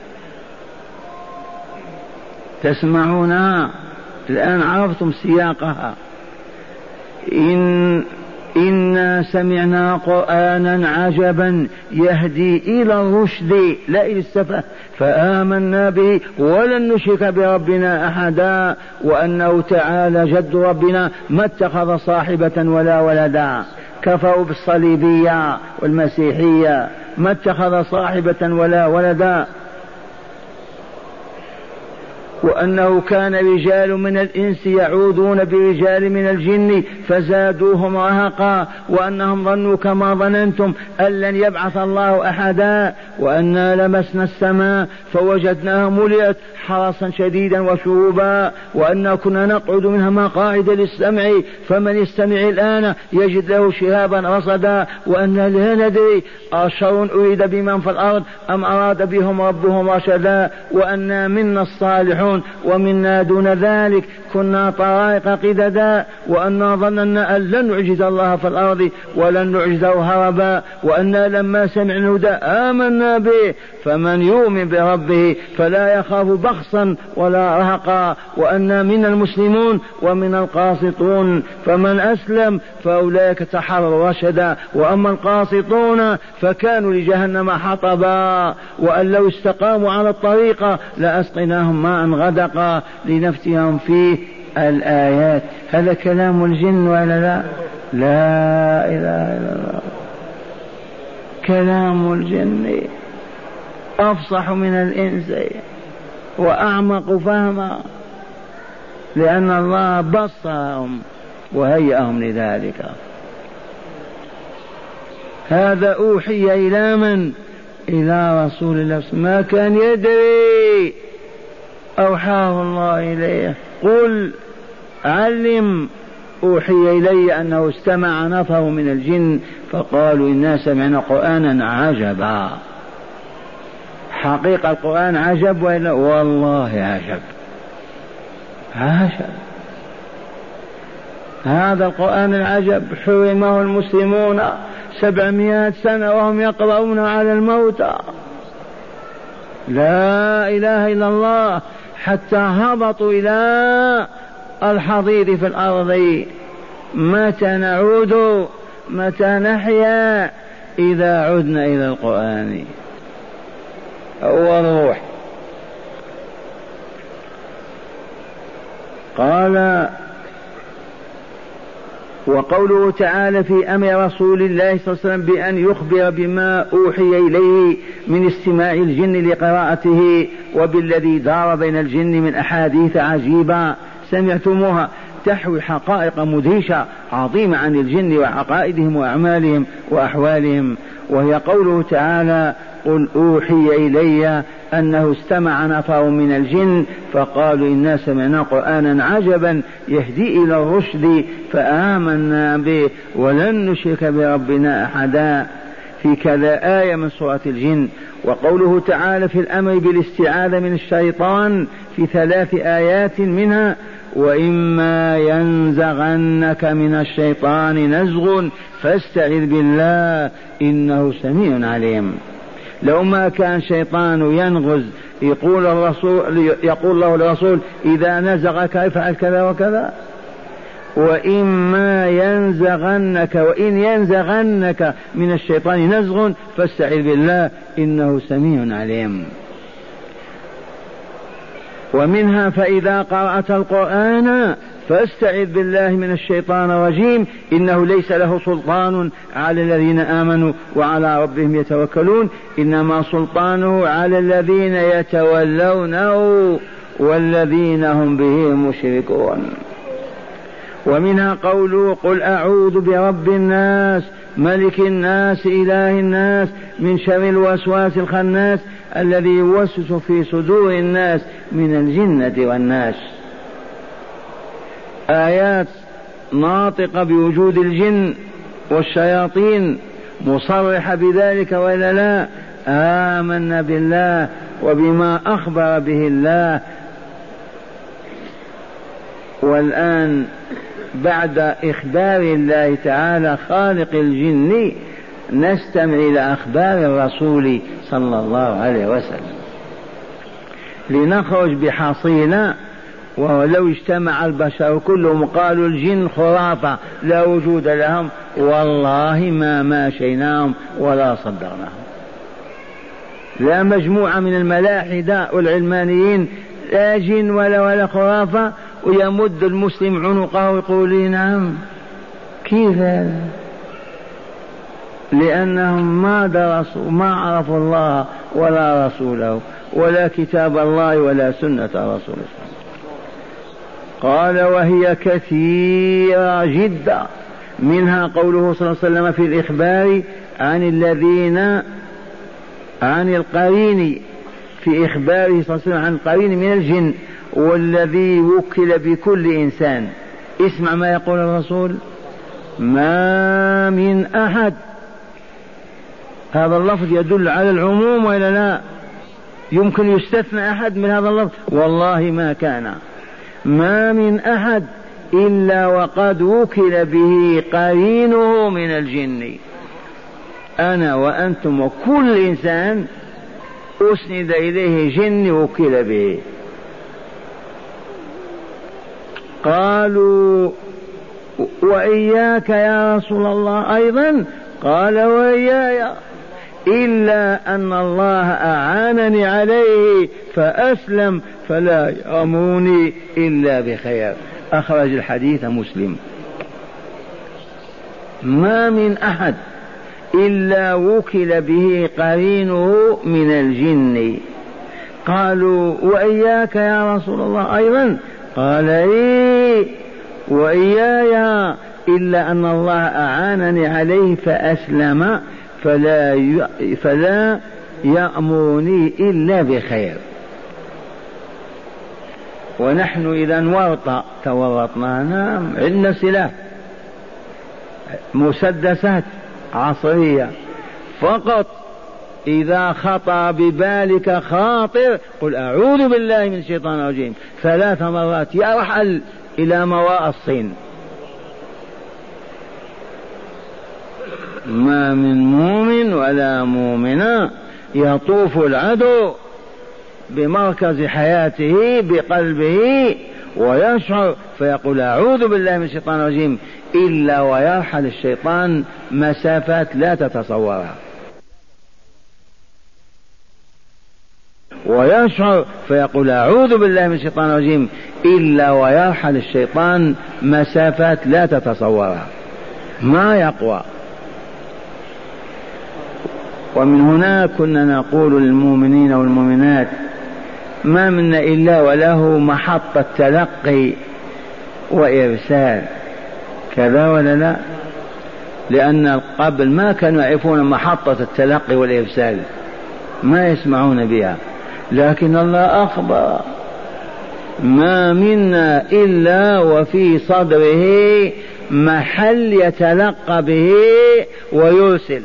تسمعونها الآن عرفتم سياقها. إنا سمعنا قرآنا عجبا يهدي إلى الرشد لا إلى السفه فآمنا به ولن نشرك بربنا أحدا وأنه تعالى جد ربنا ما اتخذ صاحبة ولا ولدا. كفروا بالصليبية والمسيحية، ما اتخذ صاحبة ولا ولدا. وأنه كان رجال من الإنس يعوذون برجال من الجن فزادوهم رهقا وأنهم ظنوا كما ظننتم أن لن يبعث الله أحدا وأنا لمسنا السماء فوجدناها ملئت حرسا شديدا وشهوبا وأنا كنا نقعد منها مقاعد للسمع فمن يستمع الآن يجد له شهابا رصدا وأنا لا ندري أشر أريد بمن في الأرض أم أراد بهم ربهم رشدا وأنا منا الصالحون الصالحون ومنا دون ذلك كنا طرائق قددا، وأنا ظننا أن لن نعجز الله في الأرض ولن نعجزه هربا، وأنا لما سمعنا الهدى آمنا به، فمن يؤمن بربه فلا يخاف بخسا ولا رهقا، وأنا من المسلمون ومن القاسطون، فمن أسلم فأولئك تحروا رشدا، وأما القاسطون فكانوا لجهنم حطبا، وأن لو استقاموا على الطريقة لأسقناهم ماء غدقا لنفتهم فيه. الآيات. هذا كلام الجن ولا لا؟ لا إله إلا الله. كلام الجن أفصح من الإنس وأعمق فهما، لأن الله بصرهم وهيئهم لذلك. هذا أوحي إلى من؟ إلى رسول الله، ما كان يدري، أوحاه الله إليه. قل علم أوحي إلي أنه استمع نفر من الجن فقالوا إنا سمعنا قرآنا عجبا. حقيقة القرآن عجب وإلا؟ والله عجب عجب. هذا القرآن العجب حرمه المسلمون 700 سنة وهم يقرؤون على الموتى لا إله إلا الله، حتى هبطوا إلى الحضيض في الأرض. متى نعود؟ متى نحيا؟ إذا عدنا إلى القرآن هو الروح. قال وقوله تعالى في أمر رسول الله صلى الله عليه وسلم بأن يخبر بما أوحي إليه من استماع الجن لقراءته وبالذي دار بين الجن من أحاديث عجيبة سمعتموها تحوي حقائق مدهشة عظيمة عن الجن وعقائدهم وأعمالهم وأحوالهم، وهي قوله تعالى قل أوحي إلي أنه استمع نفر من الجن فقالوا إنا سمعنا قرآنا عجبا يهدي إلى الرشد فآمنا به ولن نشرك بربنا أحدا. في كذا آية من سورة الجن. وقوله تعالى في الأمر بالاستعاذة من الشيطان في 3 آيات منها وإما ينزغنك من الشيطان نزغ فاستعذ بالله إنه سميع عليم. لو ما كان شيطان ينغز يقول الله للرسول إذا نزغك افعل كذا وكذا. وإما ينزغنك وإن ينزغنك من الشيطان نزغ فاستعذ بالله إنه سميع عليم. ومنها فإذا قرأت القرآن فاستعذ بالله من الشيطان الرجيم إنه ليس له سلطان على الذين آمنوا وعلى ربهم يتوكلون إنما سلطانه على الذين يتولونه والذين هم به مشركون. ومنها قوله قل أعوذ برب الناس ملك الناس إله الناس من شر الوسواس الخناس الذي يوسوس في صدور الناس من الجنة والناس. آيات ناطقة بوجود الجن والشياطين مصرحة بذلك وإلا لا؟ آمنا بالله وبما أخبر به الله. والآن بعد إخبار الله تعالى خالق الجن نستمع إلى أخبار الرسول صلى الله عليه وسلم لنخرج بحصيلة. ولو اجتمع البشر كلهم قالوا الجن خرافة لا وجود لهم والله ما ماشيناهم ولا صدرناهم. لا مجموعة من الملاحدة والعلمانيين لا جن ولا خرافة ويمد المسلم عنقه ويقول لي نعم. كيف هذا؟ لأنهم ما درسوا ما عرفوا الله ولا رسوله ولا كتاب الله ولا سنة رسوله. قال وهي كثيرة جدا. منها قوله صلى الله عليه وسلم في الإخبار عن القرين في إخباره صلى الله عليه وسلم عن القرين من الجن والذي وكل بكل إنسان. اسمع ما يقول الرسول ما من أحد. هذا اللفظ يدل على العموم ولا لا؟ يمكن يستثنى أحد من هذا اللفظ؟ والله ما كان. ما من أحد إلا وقد وكل به قرينه من الجن. أنا وأنتم وكل إنسان أسند إليه جن وكل به. قالوا وإياك يا رسول الله أيضا؟ قال وإياي، إلا أن الله أعانني عليه فأسلم فلا يأمرني إلا بخير. أخرج الحديث مسلم. ما من أحد إلا وكل به قرينه من الجن. قالوا وإياك يا رسول الله أيضا؟ قال إيه وإياي، إلا أن الله أعانني عليه فأسلم فلا يأمرني إلا بخير. ونحن إذا تورطنا، نعم عندنا سلاح، مسدسات عصرية، فقط إذا خطر ببالك خاطر قل أعوذ بالله من الشيطان الرجيم 3 مرات يرحل إلى مواء الصين. ما من مؤمن ولا مؤمنة يطوف العدو بمركز حياته بقلبه ويشعر فيقول أعوذ بالله من الشيطان الرجيم إلا ويرحل الشيطان مسافات لا تتصورها، ويشعر فيقول أعوذ بالله من الشيطان الرجيم إلا ويرحل الشيطان مسافات لا تتصورها، ما يقوى. ومن هنا كنا نقول للمؤمنين والمؤمنات ما منا إلا وله محطة تلقي وإرسال، كذا ولا لا؟ لأن قبل ما كانوا يعرفون محطة التلقي والإرسال، ما يسمعون بها، لكن الله أخبر ما منا إلا وفي صدره محل يتلقى به ويرسل.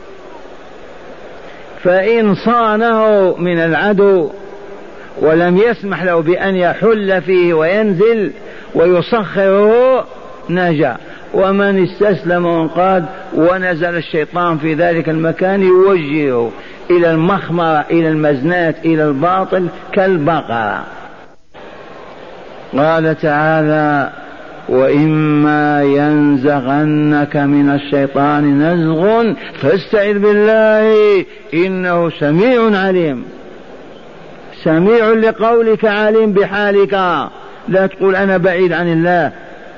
فإن صانه من العدو ولم يسمح له بأن يحل فيه وينزل ويسخره نجا، ومن استسلم وانقاد ونزل الشيطان في ذلك المكان يوجهه إلى المخمرة إلى المزنات إلى الباطل كالبقرة. قال تعالى وإما ينزغنك من الشيطان نزغ فاستعذ بالله إنه سميع عليم. سميع لقولك، عليم بحالك، لا تقول أنا بعيد عن الله.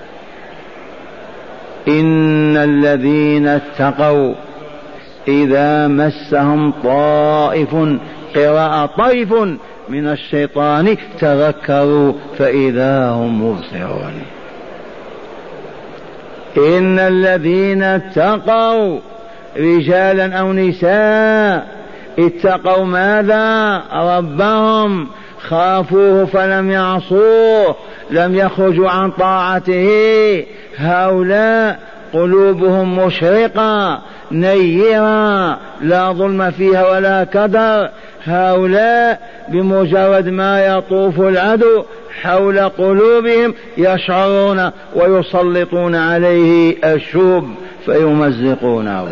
إن الذين اتقوا إذا مسهم طائف قراءة طيف من الشيطان تذكروا فإذا هم مبصرون. إن الذين اتقوا رجالا أو نساء اتقوا ماذا؟ ربهم، خافوه فلم يعصوه، لم يخرجوا عن طاعته، هؤلاء قلوبهم مشرقة نيرة لا ظلم فيها ولا كدر. هؤلاء بمجرد ما يطوف العدو حول قلوبهم يشعرون ويسلطون عليه الشوب فيمزقونه.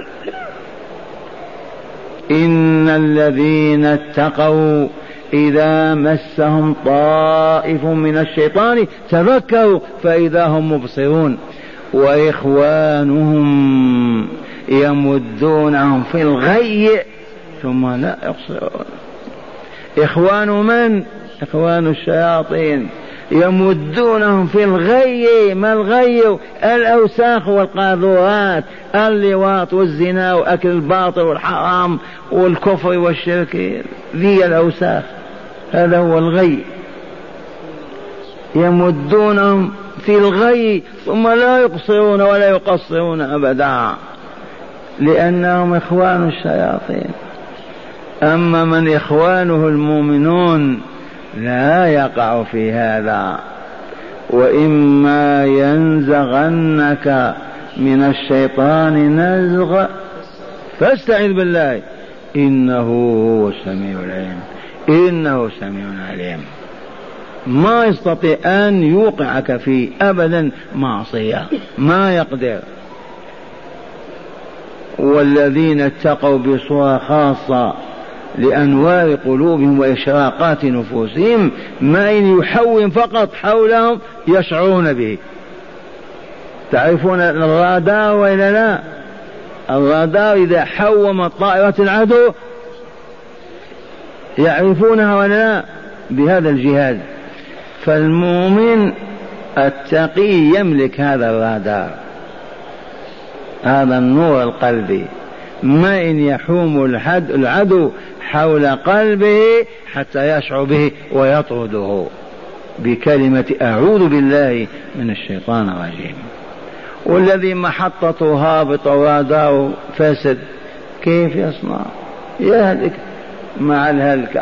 إن الذين اتقوا إذا مسهم طائف من الشيطان تذكروا فإذا هم مبصرون. وإخوانهم يمدونهم في الغي ثم لا يبصرون. إخوان من؟ إخوان الشياطين يمدونهم في الغي. ما الغي؟ الأوساخ والقاذورات، اللواط والزنا وأكل الباطل والحرام والكفر والشرك، ذي الأوساخ، هذا هو الغي. يمدونهم في الغي ثم لا يقصرون ولا يقصرون أبدا، لأنهم إخوان الشياطين. أما من إخوانه المؤمنون لا يقع في هذا. وإما ينزغنك من الشيطان نزغ فاستعذ بالله إنه هو السميع العليم، إنه سميع عليم. ما يستطيع أن يوقعك في أبدا معصية، ما يقدر. والذين اتقوا بصورة خاصة لأنوار قلوبهم وإشراقات نفوسهم، ما إن يحوم فقط حولهم يشعرون به. تعرفون الرادار وإلا لا؟ الرادار إذا حوم طائرة العدو يعرفونها ولا لا؟ بهذا الجهاز. فالمؤمن التقي يملك هذا الرادار، هذا النور القلبي، ما إن يحوم العدو حول قلبه حتى يشعر به ويطرده بكلمة أعوذ بالله من الشيطان الرجيم. والذي محطته هابطة وراداره فاسد كيف يصنع؟ يهلك مع الهلكة.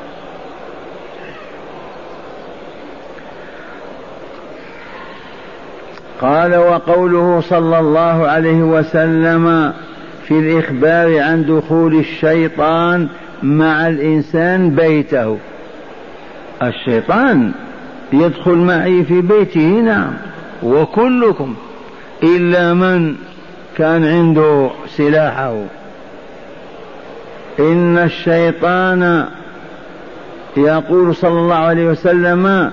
قال وقوله صلى الله عليه وسلم في الإخبار عن دخول الشيطان مع الإنسان بيته. الشيطان يدخل معي في بيته، نعم، وكلكم إلا من كان عنده سلاحه. إن الشيطان يقول صلى الله عليه وسلم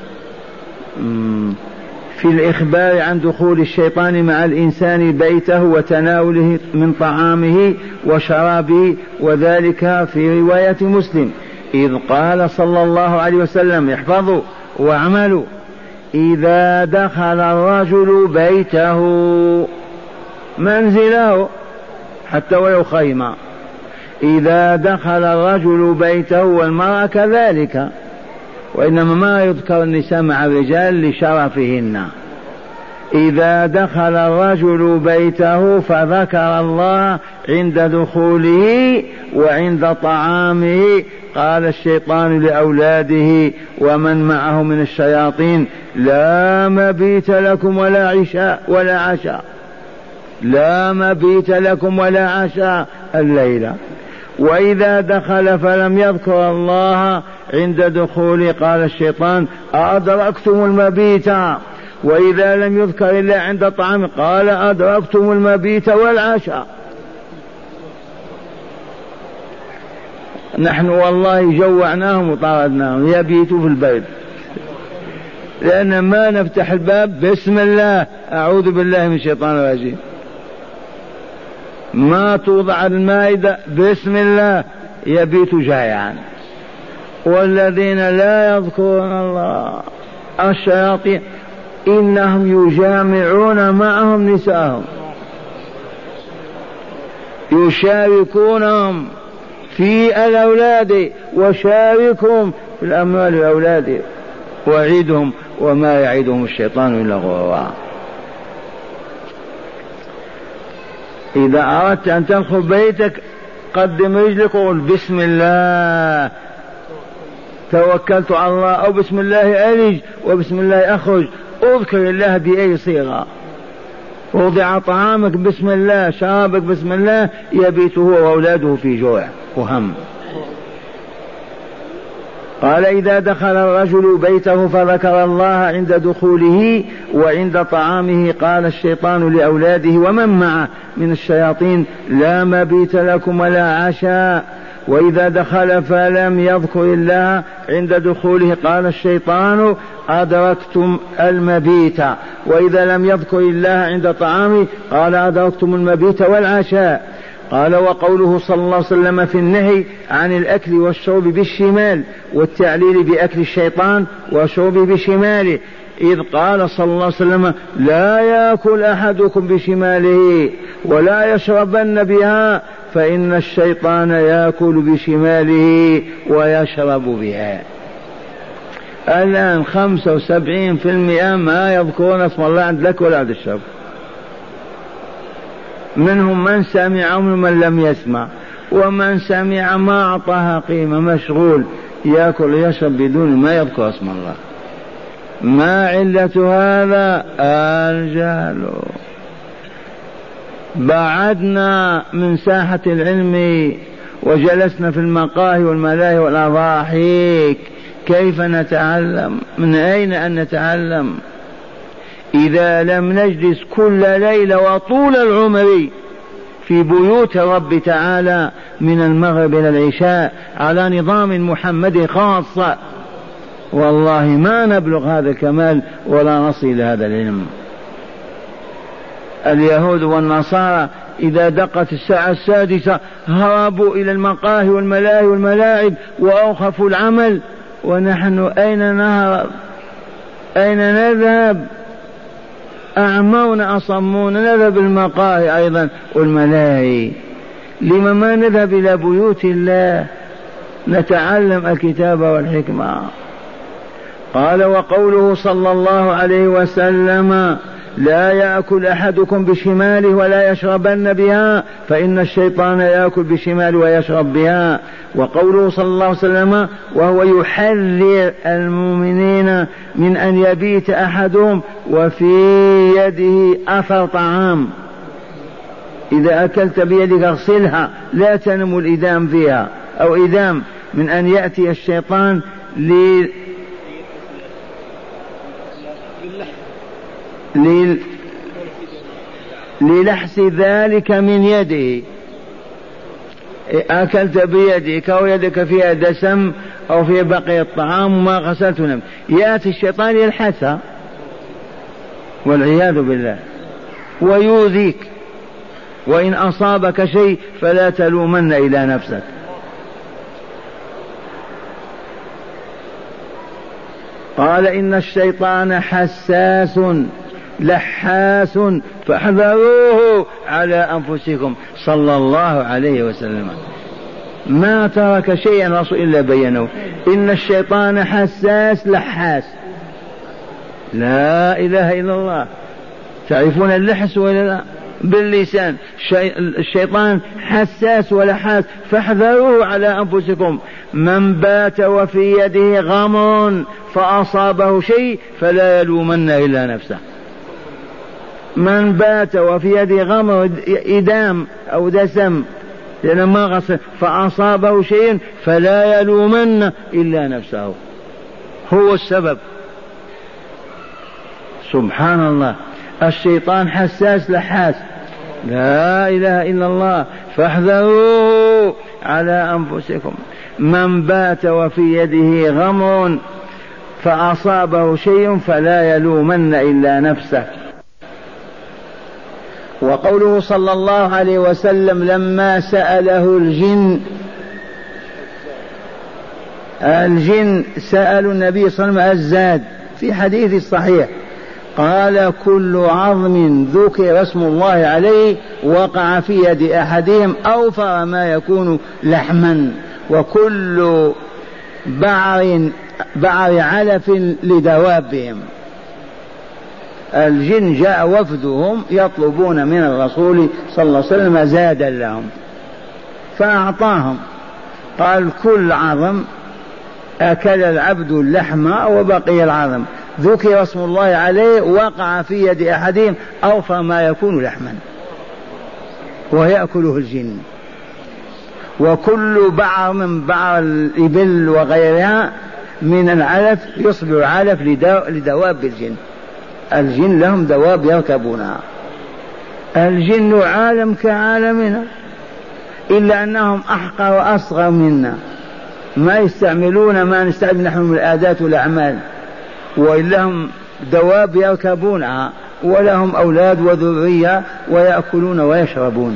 في الإخبار عن دخول الشيطان مع الإنسان بيته وتناوله من طعامه وشرابه، وذلك في رواية مسلم إذ قال صلى الله عليه وسلم احفظوا واعملوا إذا دخل الرجل بيته منزله حتى ولو خيمة، إذا دخل الرجل بيته والمرأة كذلك، وإنما ما يذكر النساء مع الرجال لشرفهن. إذا دخل الرجل بيته فذكر الله عند دخوله وعند طعامه، قال الشيطان لأولاده ومن معه من الشياطين لا مبيت لكم ولا عشاء ولا عشاء، لا مبيت لكم ولا عشاء الليلة. وإذا دخل فلم يذكر الله عند دخوله قال الشيطان أدركتم المبيت. وإذا لم يذكر إلا عند طعام قال أدركتم المبيت والعشاء. نحن والله جوعناهم وطردناهم يبيتوا في البيت، لأن ما نفتح الباب بسم الله أعوذ بالله من الشيطان الرجيم، ما توضع المائدة بسم الله يبيت جائعا. والذين لا يذكرون الله الشياطين إنهم يجامعون معهم نساءهم، يشاركونهم في الأولاد وشاركهم في الأموال الأولاد وعيدهم وما يعيدهم الشيطان إلا غرورا. إذا أردت أن تدخل بيتك قدم رجلك وقل بسم الله توكلت على الله، أو بسم الله ألج وبسم الله أخرج، اذكر الله بأي صيغة. وضع طعامك بسم الله، شرابك بسم الله، يبيت هو وأولاده في جوع وهم. قال إذا دخل الرجل بيته فذكر الله عند دخوله وعند طعامه قال الشيطان لأولاده ومن معه من الشياطين لا مبيت لكم ولا عشاء. وإذا دخل فلم يذكر الله عند دخوله قال الشيطان أدركتم المبيت. وإذا لم يذكر الله عند طعامه قال أدركتم المبيت والعشاء. قال وقوله صلى الله عليه وسلم في النهي عن الأكل والشرب بالشمال والتعليل بأكل الشيطان وشرب بشماله، إذ قال صلى الله عليه وسلم لا يأكل أحدكم بشماله ولا يشربن بها فإن الشيطان يأكل بشماله ويشرب بها. الآن 75% ما يذكرون اسم الله عند الأكل ولا عند الشرب، منهم من سمع ومن لم يسمع، ومن سمع ما أعطاها قيمة، مشغول يأكل يشرب بدون ما يذكر اسم الله. ما علة هذا؟ الجهل. بعدنا من ساحة العلم وجلسنا في المقاهي والملاهي والأضاحيك، كيف نتعلم؟ من أين أن نتعلم إذا لم نجلس كل ليلة وطول العمر في بيوت رب تعالى من المغرب إلى العشاء على نظام محمد خاصة؟ والله ما نبلغ هذا الكمال ولا نصل إلى هذا العلم. اليهود والنصارى إذا دقت الساعة 6 هربوا إلى المقاهي والملاهي والملاعب وأوقفوا العمل، ونحن أين نهرب؟ أين نذهب؟ أعمون أصمون، نذهب المقاهي أيضا والملاهي. لما ما نذهب إلى بيوت الله نتعلم الكتاب والحكمة؟ قال: وقوله صلى الله عليه وسلم: لا يأكل أحدكم بشماله ولا يشربن بها فإن الشيطان يأكل بشماله ويشرب بها. وقوله صلى الله عليه وسلم: وهو يحذر المؤمنين من أن يبيت أحدهم وفي يده أثر طعام، إذا أكلت بيدك اغسلها لا تنم الإدام فيها أو إدام، من أن يأتي الشيطان للحس ذلك من يده. أكلت بيدك أو يدك فيها دسم أو فيها بقية الطعام وما غسلت، يأتي الشيطان يلحسها والعياذ بالله ويؤذيك، وإن أصابك شيء فلا تلومن إلى نفسك. قال: إن الشيطان حساس لحاس فاحذروه على أنفسكم، صلى الله عليه وسلم. ما ترك شيئا رسول إلا بينه. إن الشيطان حساس لحاس، لا إله إلا الله. تعرفون اللحس ولا لا؟ باللسان. الشيطان حساس ولحاس فاحذروه على أنفسكم. من بات وفي يده غمر فأصابه شيء فلا يلومن إلا نفسه. من بات وفي يده غمر إدام أو دسم لأن ما غسل فأصابه شيء فلا يلومن إلا نفسه، هو السبب. سبحان الله. الشيطان حساس لحاس، لا إله إلا الله. فاحذروه على أنفسكم. من بات وفي يده غمر فأصابه شيء فلا يلومن إلا نفسه. وقوله صلى الله عليه وسلم لما سأله الجن سألوا النبي صلى الله عليه وسلم الزاد في حديث الصحيح، قال: كل عظم ذكر اسم الله عليه وقع في يد أحدهم أوفر ما يكون لحما، وكل بعر علف لدوابهم. الجن جاء وفدهم يطلبون من الرسول صلى الله عليه وسلم زادا لهم فأعطاهم. قال: كل عظم أكل العبد اللحم وبقي العظم ذكر اسم الله عليه وقع في يد أحدهم أوفى ما يكون لحما ويأكله الجن. وكل بعر من بعر الإبل وغيرها من العلف يصبح علف لدواب الجن. الجن لهم دواب يركبونها. الجن عالم كعالمنا إلا أنهم أحقر وأصغر منا، ما يستعملون ما نستعمل نحن من الآدات والأعمال، وإلهم دواب يركبونها ولهم أولاد وذرية ويأكلون ويشربون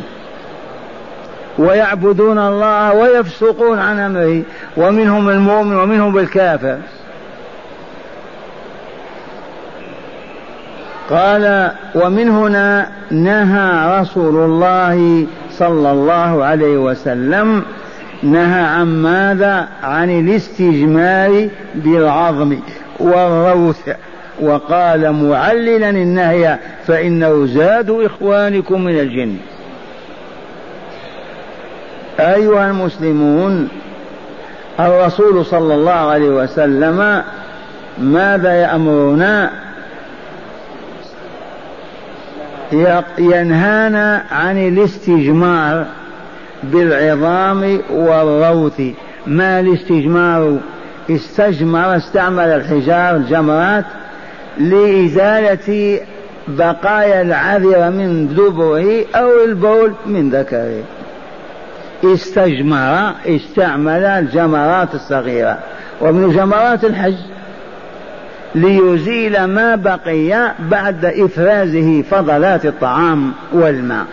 ويعبدون الله ويفسقون عن أمره، ومنهم المؤمن ومنهم الكافر. قال: ومن هنا نهى رسول الله صلى الله عليه وسلم، نهى عن ماذا؟ عن الاستجمار بالعظم والروث، وقال معللا النهي: فإنه زاد إخوانكم من الجن. أيها المسلمون، الرسول صلى الله عليه وسلم ماذا يأمرنا؟ ينهانا عن الاستجمار بالعظام والروث. ما الاستجمار؟ استعمل الحجار الجمرات لإزالة بقايا العذر من دبره أو البول من ذكره. استعمل الجمرات الصغيرة ومن جمرات الحج ليزيل ما بقي بعد إفرازه فضلات الطعام والماء.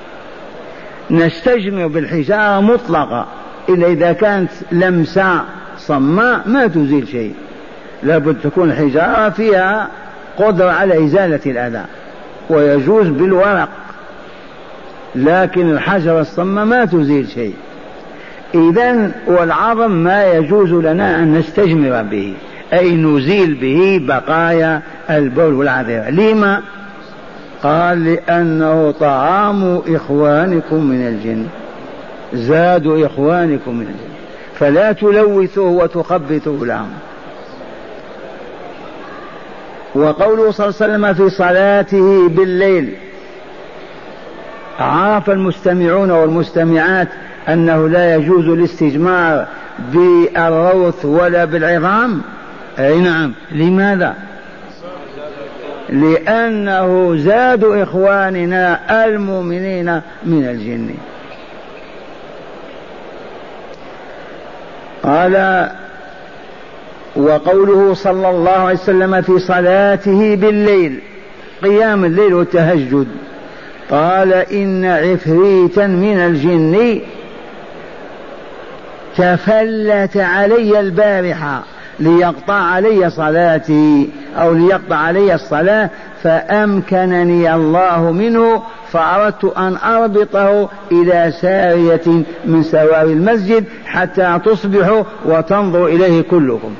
نستجمر بالحجارة مطلقة إلا إذا كانت لمسة صماء ما تزيل شيء، لابد تكون الحجارة فيها قدرة على إزالة الأذى، ويجوز بالورق، لكن الحجر الصماء ما تزيل شيء. إذن والعظم ما يجوز لنا أن نستجمر به، أي نزيل به بقايا البول والعذرة. لما؟ قال لأنه طعام إخوانكم من الجن، زاد إخوانكم من الجن، فلا تلوثوه وتخبثوه لهم. وقوله صلى الله عليه وسلم في صلاته بالليل، عرف المستمعون والمستمعات أنه لا يجوز الاستجمار بالروث ولا بالعظام. أي نعم. لماذا؟ لأنه زاد إخواننا المؤمنين من الجن. قال وقوله صلى الله عليه وسلم في صلاته بالليل، قيام الليل والتهجد، قال إن عفريتا من الجن تفلت علي البارحة ليقطع علي صلاتي أو ليقطع علي الصلاة، فأمكنني الله منه، فأردت أن أربطه إلى سارية من سواري المسجد حتى تصبحوا وتنظر إليه كلكم.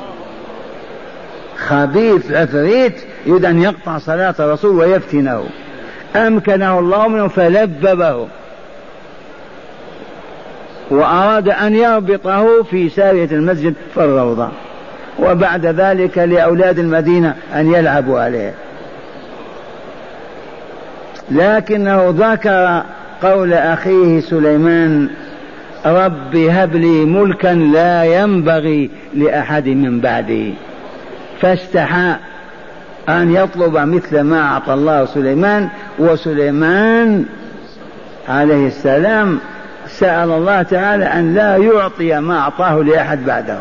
خبيث عفريت يريد أن يقطع صلاة الرسول ويفتنه، أمكنه الله منه فلببه وأراد أن يربطه في سارية المسجد في الروضة، وبعد ذلك لأولاد المدينة أن يلعبوا عليه. لكنه ذكر قول أخيه سليمان: رب هب لي ملكا لا ينبغي لأحد من بعدي، فاستحى أن يطلب مثل ما أعطى الله سليمان. وسليمان عليه السلام سأل الله تعالى أن لا يعطي ما أعطاه لأحد بعده.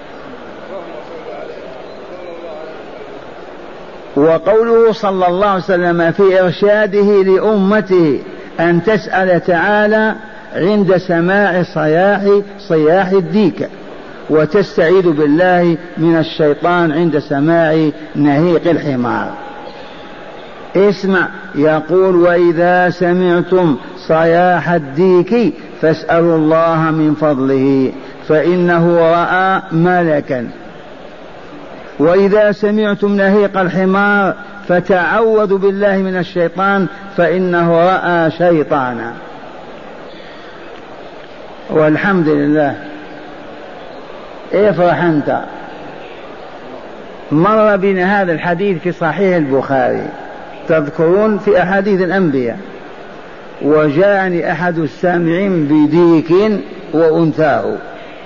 وقوله صلى الله عليه وسلم في إرشاده لأمته أن تسأل تعالى عند سماع صياح الديك، وتستعيذ بالله من الشيطان عند سماع نهيق الحمار. اسمع، يقول: وإذا سمعتم صياح الديك فاسألوا الله من فضله فإنه رأى ملكا، وإذا سمعتم نهيق الحمار فتعوذوا بالله من الشيطان فإنه رأى شيطانا. والحمد لله. افرح أنت. مر بنا هذا الحديث في صحيح البخاري، تذكرون في أحاديث الأنبياء: وجاءني أحد السامعين بديك وأنثاه.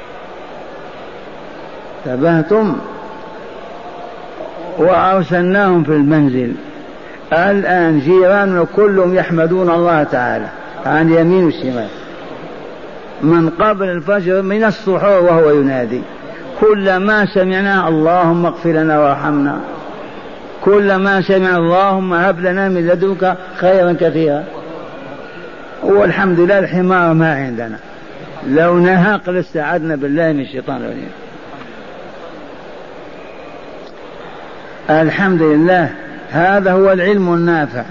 تبهتم؟ وأرسلناهم في المنزل. الآن جيراننا كلهم يحمدون الله تعالى عن يمين والشمال، من قبل الفجر من السحور وهو ينادي. كلما سمعنا اللهم اغفر لنا وارحمنا، كلما سمع اللهم هب لنا من لدنك خيرا كثيرا. والحمد لله الحمار ما عندنا، لو نهق لاستعذنا بالله من الشيطان الرجيم. الحمد لله. هذا هو العلم النافع،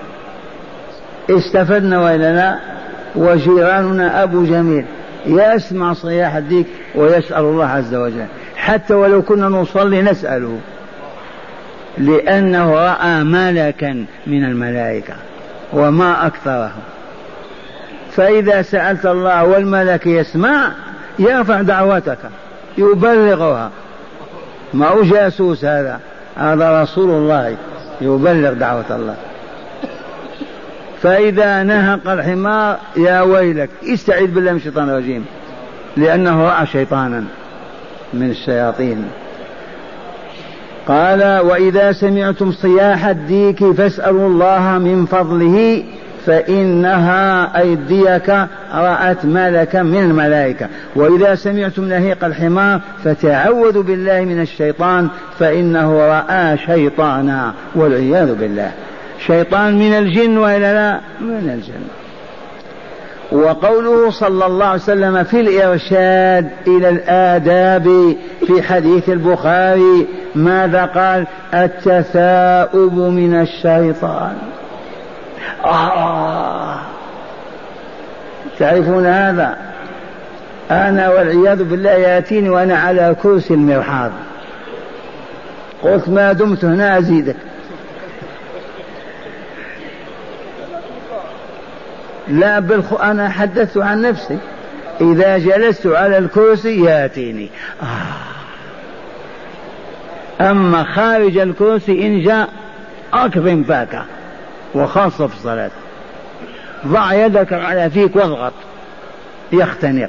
استفدنا وإلا لا؟ وجيراننا أبو جميل يسمع صياح الديك ويسأل الله عز وجل، حتى ولو كنا نصلي نسأله، لأنه رأى ملكا من الملائكة وما أكثره. فإذا سألت الله والملك يسمع يرفع دعوتك يبلغها، ما هو جاسوس، هذا رسول الله يبلغ دعوة الله. فإذا نهق الحمار يا ويلك استعذ بالله من الشيطان الرجيم، لأنه رأى شيطانا من الشياطين. قال وإذا سمعتم صياح الديك فاسألوا الله من فضله فإنها أيديك رأت ملكا من الملائكة. وإذا سمعتم نهيق الحمار فتعوذوا بالله من الشيطان فإنه رأى شيطانا والعياذ بالله. شيطان من الجن وإلا لا؟ من الجن. وقوله صلى الله عليه وسلم في الإرشاد إلى الآداب في حديث البخاري ماذا قال؟ التثاؤب من الشيطان. تعرفون هذا؟ أنا والعياذ بالله يأتيني وأنا على كرسي المرحاض، قلت ما دمت هنا أزيدك. لا أنا حدثت عن نفسي، إذا جلست على الكرسي يأتيني. أما خارج الكرسي إن جاء أكرم فاك، وخاصة في الصلاة ضع يدك على فيك واضغط يختنق.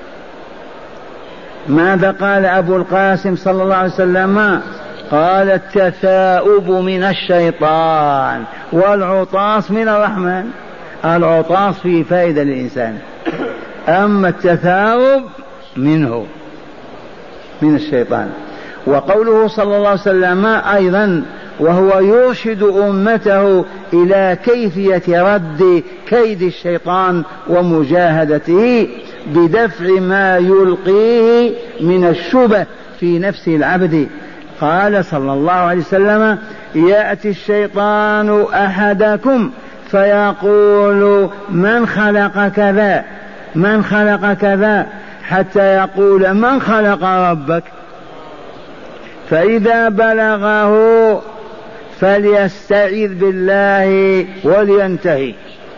ماذا قال أبو القاسم صلى الله عليه وسلم؟ قال التثاؤب من الشيطان والعطاس من الرحمن. العطاس فيه فائدة للإنسان، أما التثاؤب منه من الشيطان. وقوله صلى الله عليه وسلم أيضا وهو يرشد أمته إلى كيفية رد كيد الشيطان ومجاهدته بدفع ما يلقيه من الشبه في نفس العبد. قال صلى الله عليه وسلم يأتي الشيطان أحدكم فيقول من خلق كذا من خلق كذا، حتى يقول من خلق ربك، فإذا بلغه فليستعذ بالله ولينتهي.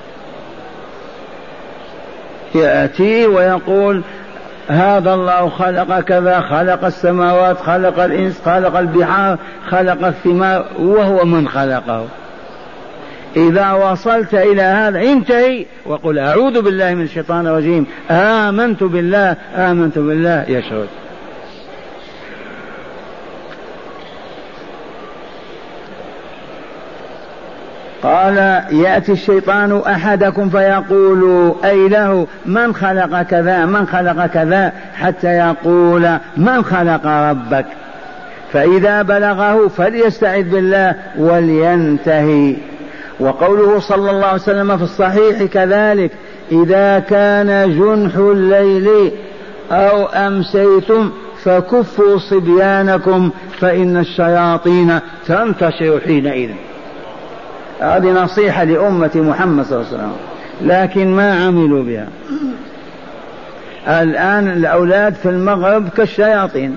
يأتي ويقول هذا الله خلق كذا، خلق السماوات، خلق الإنس، خلق البحار، خلق الثمار، وهو من خلقه. إذا وصلت إلى هذا انتهي وقل أعوذ بالله من الشيطان الرجيم، آمنت بالله آمنت بالله، يشهد. قال يأتي الشيطان أحدكم فيقول أي له من خلق كذا من خلق كذا، حتى يقول من خلق ربك، فإذا بلغه فليستعذ بالله ولينتهي. وقوله صلى الله عليه وسلم في الصحيح كذلك إذا كان جنح الليل أو أمسيتم فكفوا صبيانكم فإن الشياطين تنتشر حينئذ. هذه نصيحة لأمة محمد صلى الله عليه وسلم، لكن ما عملوا بها. الآن الأولاد في المغرب كالشياطين،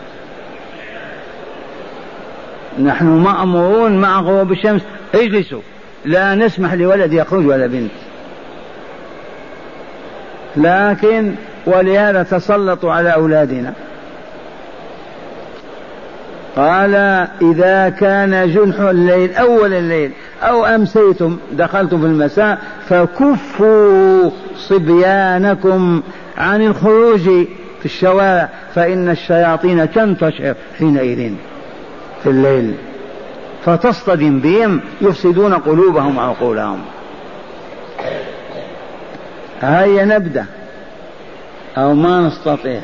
نحن مأمورون مع غروب الشمس اجلسوا، لا نسمح لولد يخرج ولا بنت، لكن ولهذا تسلطوا على أولادنا. قال إذا كان جنح الليل أول الليل أو أمسيتم دخلتم في المساء فكفوا صبيانكم عن الخروج في الشوارع فإن الشياطين تنتشر حينئذ في الليل فتصطدم بهم يفسدون قلوبهم وعقولهم. هيا نبدأ أو ما نستطيع.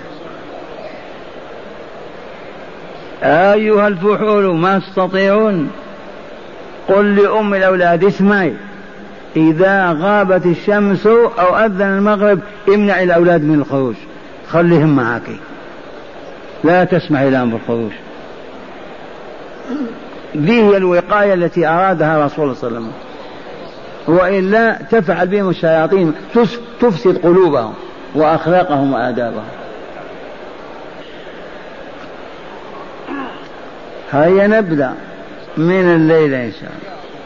أيها الفحول ما تستطيعون؟ قل لأم الأولاد اسمعي إذا غابت الشمس أو أذن المغرب امنع الأولاد من الخروج، خليهم معك، لا تسمح لهم بالخروج. ذي هي الوقاية التي أرادها رسول الله صلى الله عليه وسلم، وإلا تفعل بهم الشياطين تفسد قلوبهم وأخلاقهم وآدابهم. هيا نبدأ من الليلة إن شاء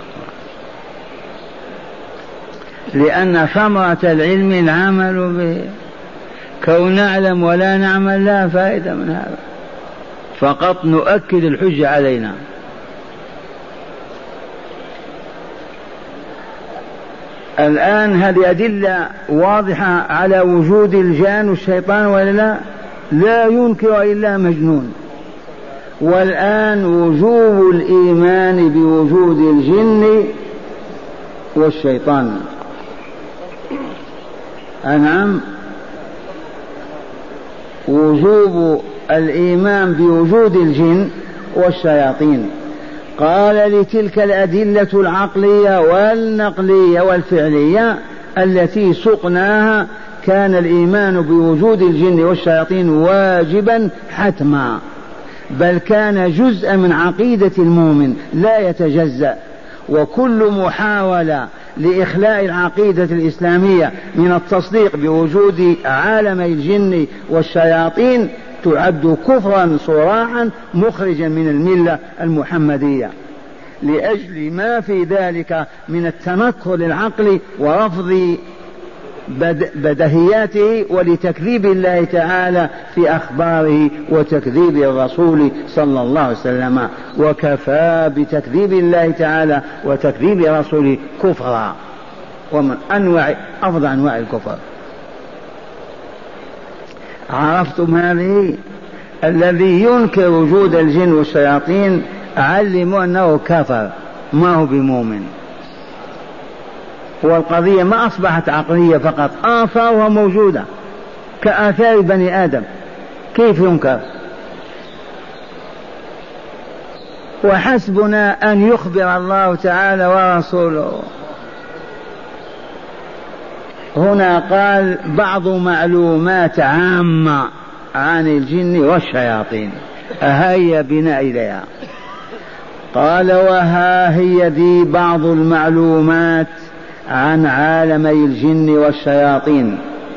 الله، لأن ثمرة العلم العمل به، كون نعلم ولا نعمل لا فائدة من هذا، فقط نؤكد الحجة علينا. الآن هذه أدلة واضحة على وجود الجان والشيطان ولا لا؟ لا ينكر إلا مجنون. والآن وجوب الإيمان بوجود الجن والشيطان. نعم، وجوب الإيمان بوجود الجن والشياطين. قال لتلك الأدلة العقلية والنقلية والفعلية التي سقناها كان الإيمان بوجود الجن والشياطين واجبا حتما، بل كان جزءا من عقيدة المؤمن لا يتجزأ. وكل محاولة لإخلاء العقيدة الإسلامية من التصديق بوجود عالمي الجن والشياطين تعد كفرا صراحا مخرجا من الملة المحمدية، لأجل ما في ذلك من التنكر للعقل ورفض بدهياته ولتكذيب الله تعالى في أخباره وتكذيب الرسول صلى الله عليه وسلم. وكفى بتكذيب الله تعالى وتكذيب رسوله كفرا، ومن أفضل أنواع الكفر. عرفتم هذه؟ الذي ينكر وجود الجن والشياطين علموا أنه كفر، ما هو بمؤمن. والقضية ما أصبحت عقلية فقط، آثارها موجودة كآثار بني آدم، كيف ينكر؟ وحسبنا أن يخبر الله تعالى ورسوله. هنا قال بعض معلومات عامة عن الجن والشياطين، هيا بنا إليها. قال وها هي ذي بعض المعلومات عن عالمي الجن والشياطين،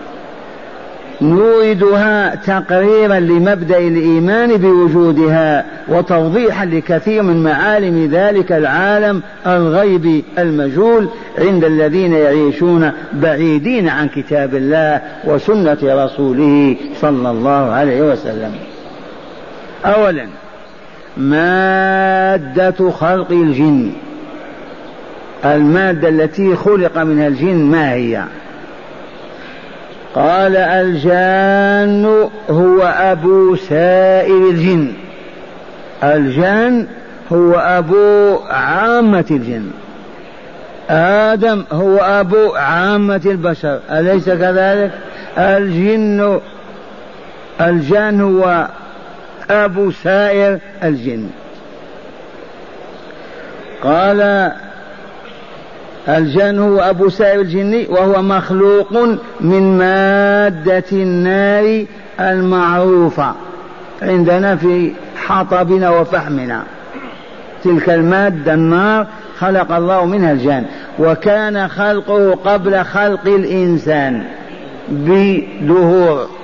نوردها تقريرا لمبدأ الإيمان بوجودها وتوضيحا لكثير من معالم ذلك العالم الغيبي المجهول عند الذين يعيشون بعيدين عن كتاب الله وسنة رسوله صلى الله عليه وسلم. أولا، مادة خلق الجن، المادة التي خلق منها الجن ما هي؟ قال الجان هو أبو سائر الجن، الجان هو أبو عامة الجن، آدم هو أبو عامة البشر، أليس كذلك؟ الجان هو أبو سائر الجن. قال الجن هو أبو سائر الجن وهو مخلوق من مادة النار المعروفة عندنا في حطبنا وفحمنا، تلك المادة النار خلق الله منها الجن، وكان خلقه قبل خلق الإنسان بدهور.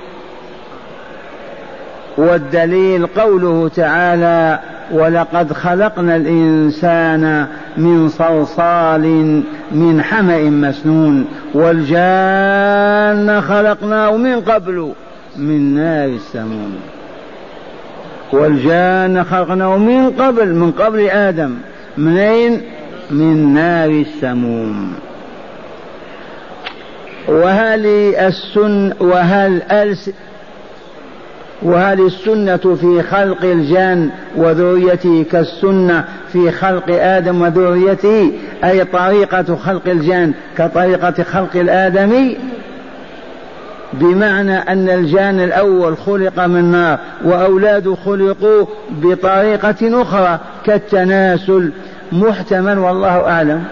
والدليل قوله تعالى ولقد خلقنا الإنسان من صلصال من حمأ مسنون والجان خلقناه من قبل من نار السموم. والجان خلقناه من قبل آدم، منين؟ من نار السموم. وهل السنة في خلق الجان وذريته كالسنة في خلق آدم وذريته، أي طريقة خلق الجان كطريقة خلق الآدمي؟ بمعنى أن الجان الأول خلق من نار وأولاده خلقوا بطريقة أخرى كالتناسل، محتمل والله أعلم.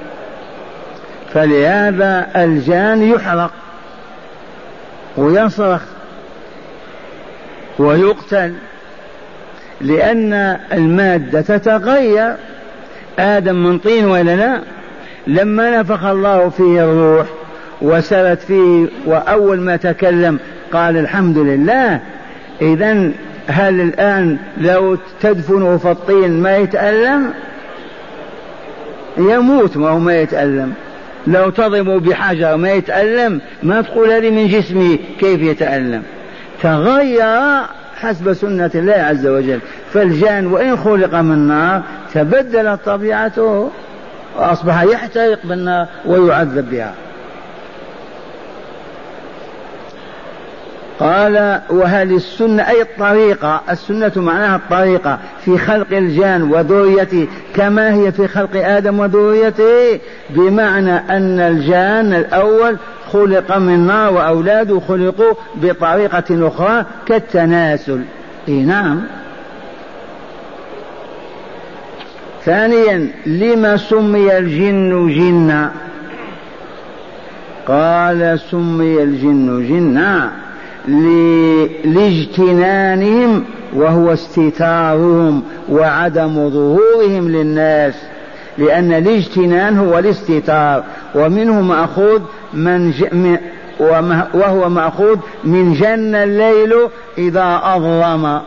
فلهذا الجان يحرق ويصرخ ويقتل، لأن المادة تتغير. آدم من طين ولا لا؟ لما نفخ الله فيه الروح وسرت فيه وأول ما تكلم قال الحمد لله. إذن هل الآن لو تدفنه في الطين ما يتألم؟ يموت، ما هو ما يتألم. لو تضربه بحجر ما يتألم؟ ما تقول هذه من جسمه كيف يتألم؟ تغير حسب سنة الله عز وجل. فالجان وإن خلق من نار تبدلت طبيعته وأصبح يحترق بالنار ويعذب بها. قال وهل السنة أي الطريقة، السنة معناها الطريقة في خلق الجان وذريته كما هي في خلق آدم وذريته، بمعنى أن الجان الأول خلق من نار وأولاده خلقوا بطريقة أخرى كالتناسل. نعم. ثانيا لما سمي الجن جنا؟ قال سمي الجن جنا لاجتنانهم وهو استتارهم وعدم ظهورهم للناس، لأن الاجتنان هو الاستتار، ومنه مأخوذ وهو مأخوذ من جن الليل إذا أظلم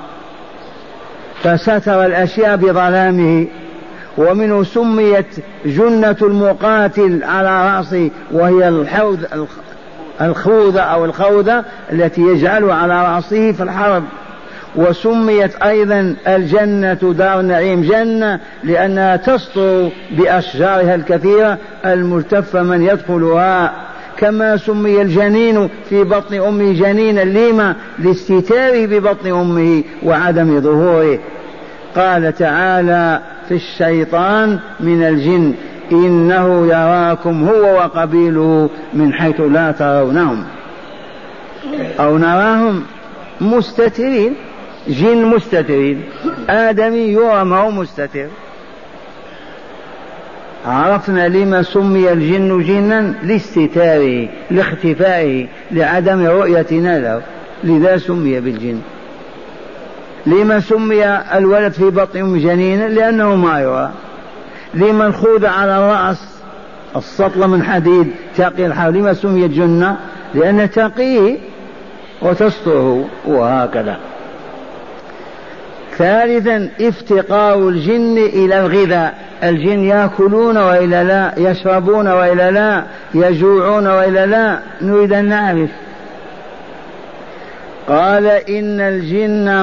فستر الأشياء بظلامه، ومنه سميت جنة المقاتل على رأسه وهي الخوذة أو الخوذة التي يجعلها على رأسه في الحرب. وسميت أيضا الجنة دار النعيم جنة لأنها تسطر بأشجارها الكثيرة الملتفة من يدخلها. كما سمي الجنين في بطن أمه جنينا لما لاستتاره ببطن أمه وعدم ظهوره. قال تعالى في الشيطان من الجن إنه يراكم هو وقبيله من حيث لا ترونهم أو نراهم مستترين. جن مستترين، آدمي يرى ما هو مستتر. عرفنا لما سمي الجن جنا لاستتاره لاختفائه لعدم رؤيتنا له، لذا سمي بالجن. لما سمي الولد في بطن أم جنينا لأنه ما يرى. لما الخوذ على الرأس السطل من حديد تقي الحول. لما سمي جنة؟ لأن تقيه وتستره وهكذا. ثالثا افتقار الجن إلى الغذاء. الجن يأكلون وإلا لا، يشربون وإلا لا، يجوعون وإلا لا، نريد أن نعرف. قال إن الجن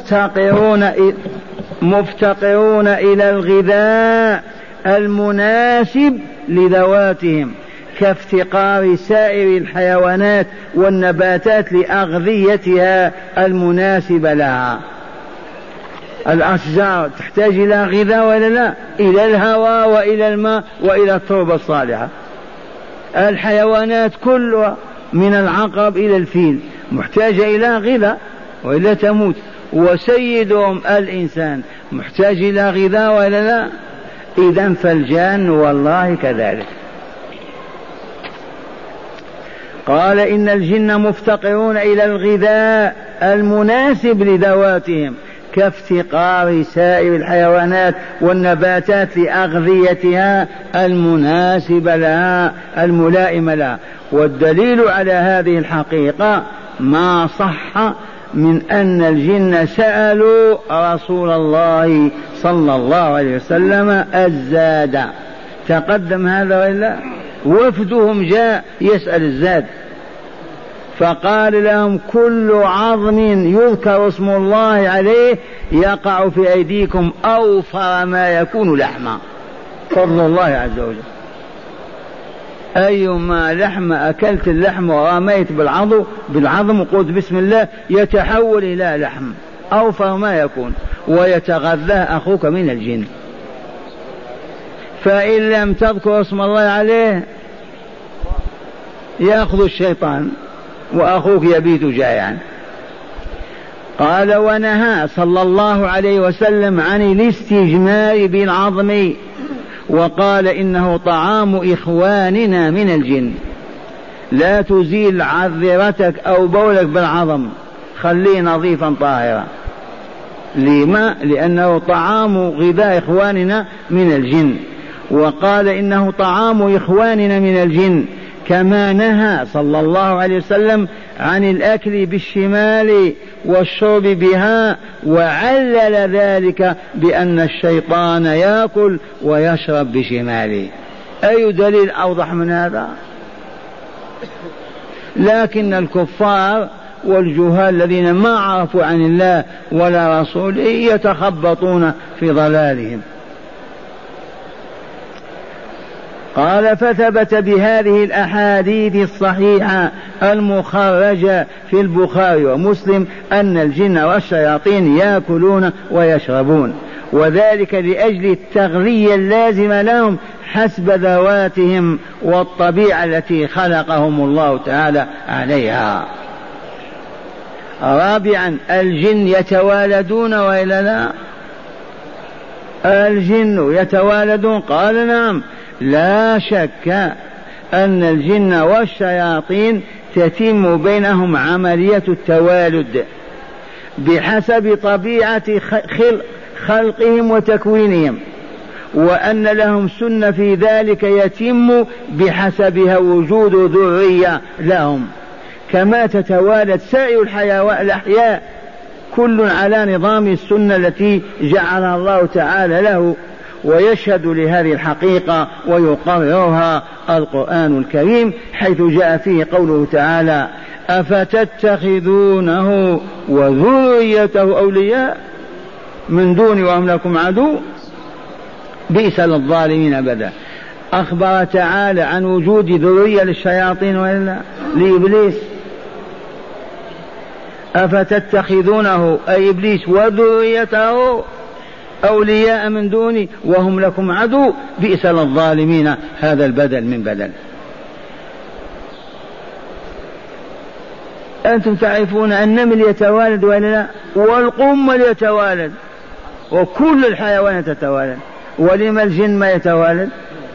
مفتقرون إلى الغذاء المناسب لذواتهم كافتقار سائر الحيوانات والنباتات لأغذيتها المناسبة لها. الأشجار تحتاج إلى غذاء ولا لا؟ إلى الهواء وإلى الماء وإلى التربة الصالحة. الحيوانات كلها من العقرب إلى الفيل محتاجة إلى غذاء وإلا تموت. وسيدهم الإنسان محتاج إلى غذاء ولا لا؟ إذن فالجان والله كذلك. قال إن الجن مفتقرون إلى الغذاء المناسب لذواتهم كافتقار سائر الحيوانات والنباتات لأغذيتها المناسبة لها الملائمة لها. والدليل على هذه الحقيقة ما صح من أن الجن سألوا رسول الله صلى الله عليه وسلم الزاد. تقدم هذا وإلا؟ وفدهم جاء يسأل الزاد فقال لهم كل عظم يذكر اسم الله عليه يقع في أيديكم أوفر ما يكون لحما. فضل الله عز وجل. أيما لحم أكلت اللحم ورميت بالعظم وقلت بسم الله يتحول إلى لحم أوفر ما يكون، ويتغذاه أخوك من الجن. فإن لم تذكر اسم الله عليه يأخذ الشيطان وأخوك يبيت جائعا. قال ونهى صلى الله عليه وسلم عن الاستجمار بالعظم وقال إنه طعام إخواننا من الجن. لا تزيل عذرتك أو بولك بالعظم، خليه نظيفا طاهرا. لما؟ لأنه طعام غذاء إخواننا من الجن. وقال إنه طعام إخواننا من الجن كما نهى صلى الله عليه وسلم عن الأكل بالشمال والشرب بها، وعلل ذلك بأن الشيطان يأكل ويشرب بشماله. أي دليل أوضح من هذا؟ لكن الكفار والجهال الذين ما عرفوا عن الله ولا رسوله يتخبطون في ضلالهم. قال فثبت بهذه الأحاديث الصحيحة المخرجة في البخاري ومسلم أن الجن والشياطين يأكلون ويشربون، وذلك لأجل التغذية اللازمة لهم حسب ذواتهم والطبيعة التي خلقهم الله تعالى عليها. رابعا الجن يتوالدون وإلا لا؟ الجن يتوالدون؟ قال نعم، لا شك أن الجن والشياطين تتم بينهم عملية التوالد بحسب طبيعة خلقهم وتكوينهم، وأن لهم سنة في ذلك يتم بحسبها وجود ذرية لهم، كما تتوالد سائر الأحياء كل على نظام السنة التي جعلها الله تعالى له. ويشهد لهذه الحقيقة ويقررها القرآن الكريم حيث جاء فيه قوله تعالى أفتتخذونه وذريته أولياء من دوني وهم لكم عدو بئس للظالمين بدلا. أخبر تعالى عن وجود ذرية للشياطين وإلا لإبليس. أفتتخذونه أي إبليس وذريته أولياء من دوني وهم لكم عدو بئس للظالمين، هذا البدل من بدل. أنتم تعرفون النمل يتوالد ولا لا؟ والقمل يتوالد وكل الحيوانات تتوالد، ولما الجن ما يتوالد؟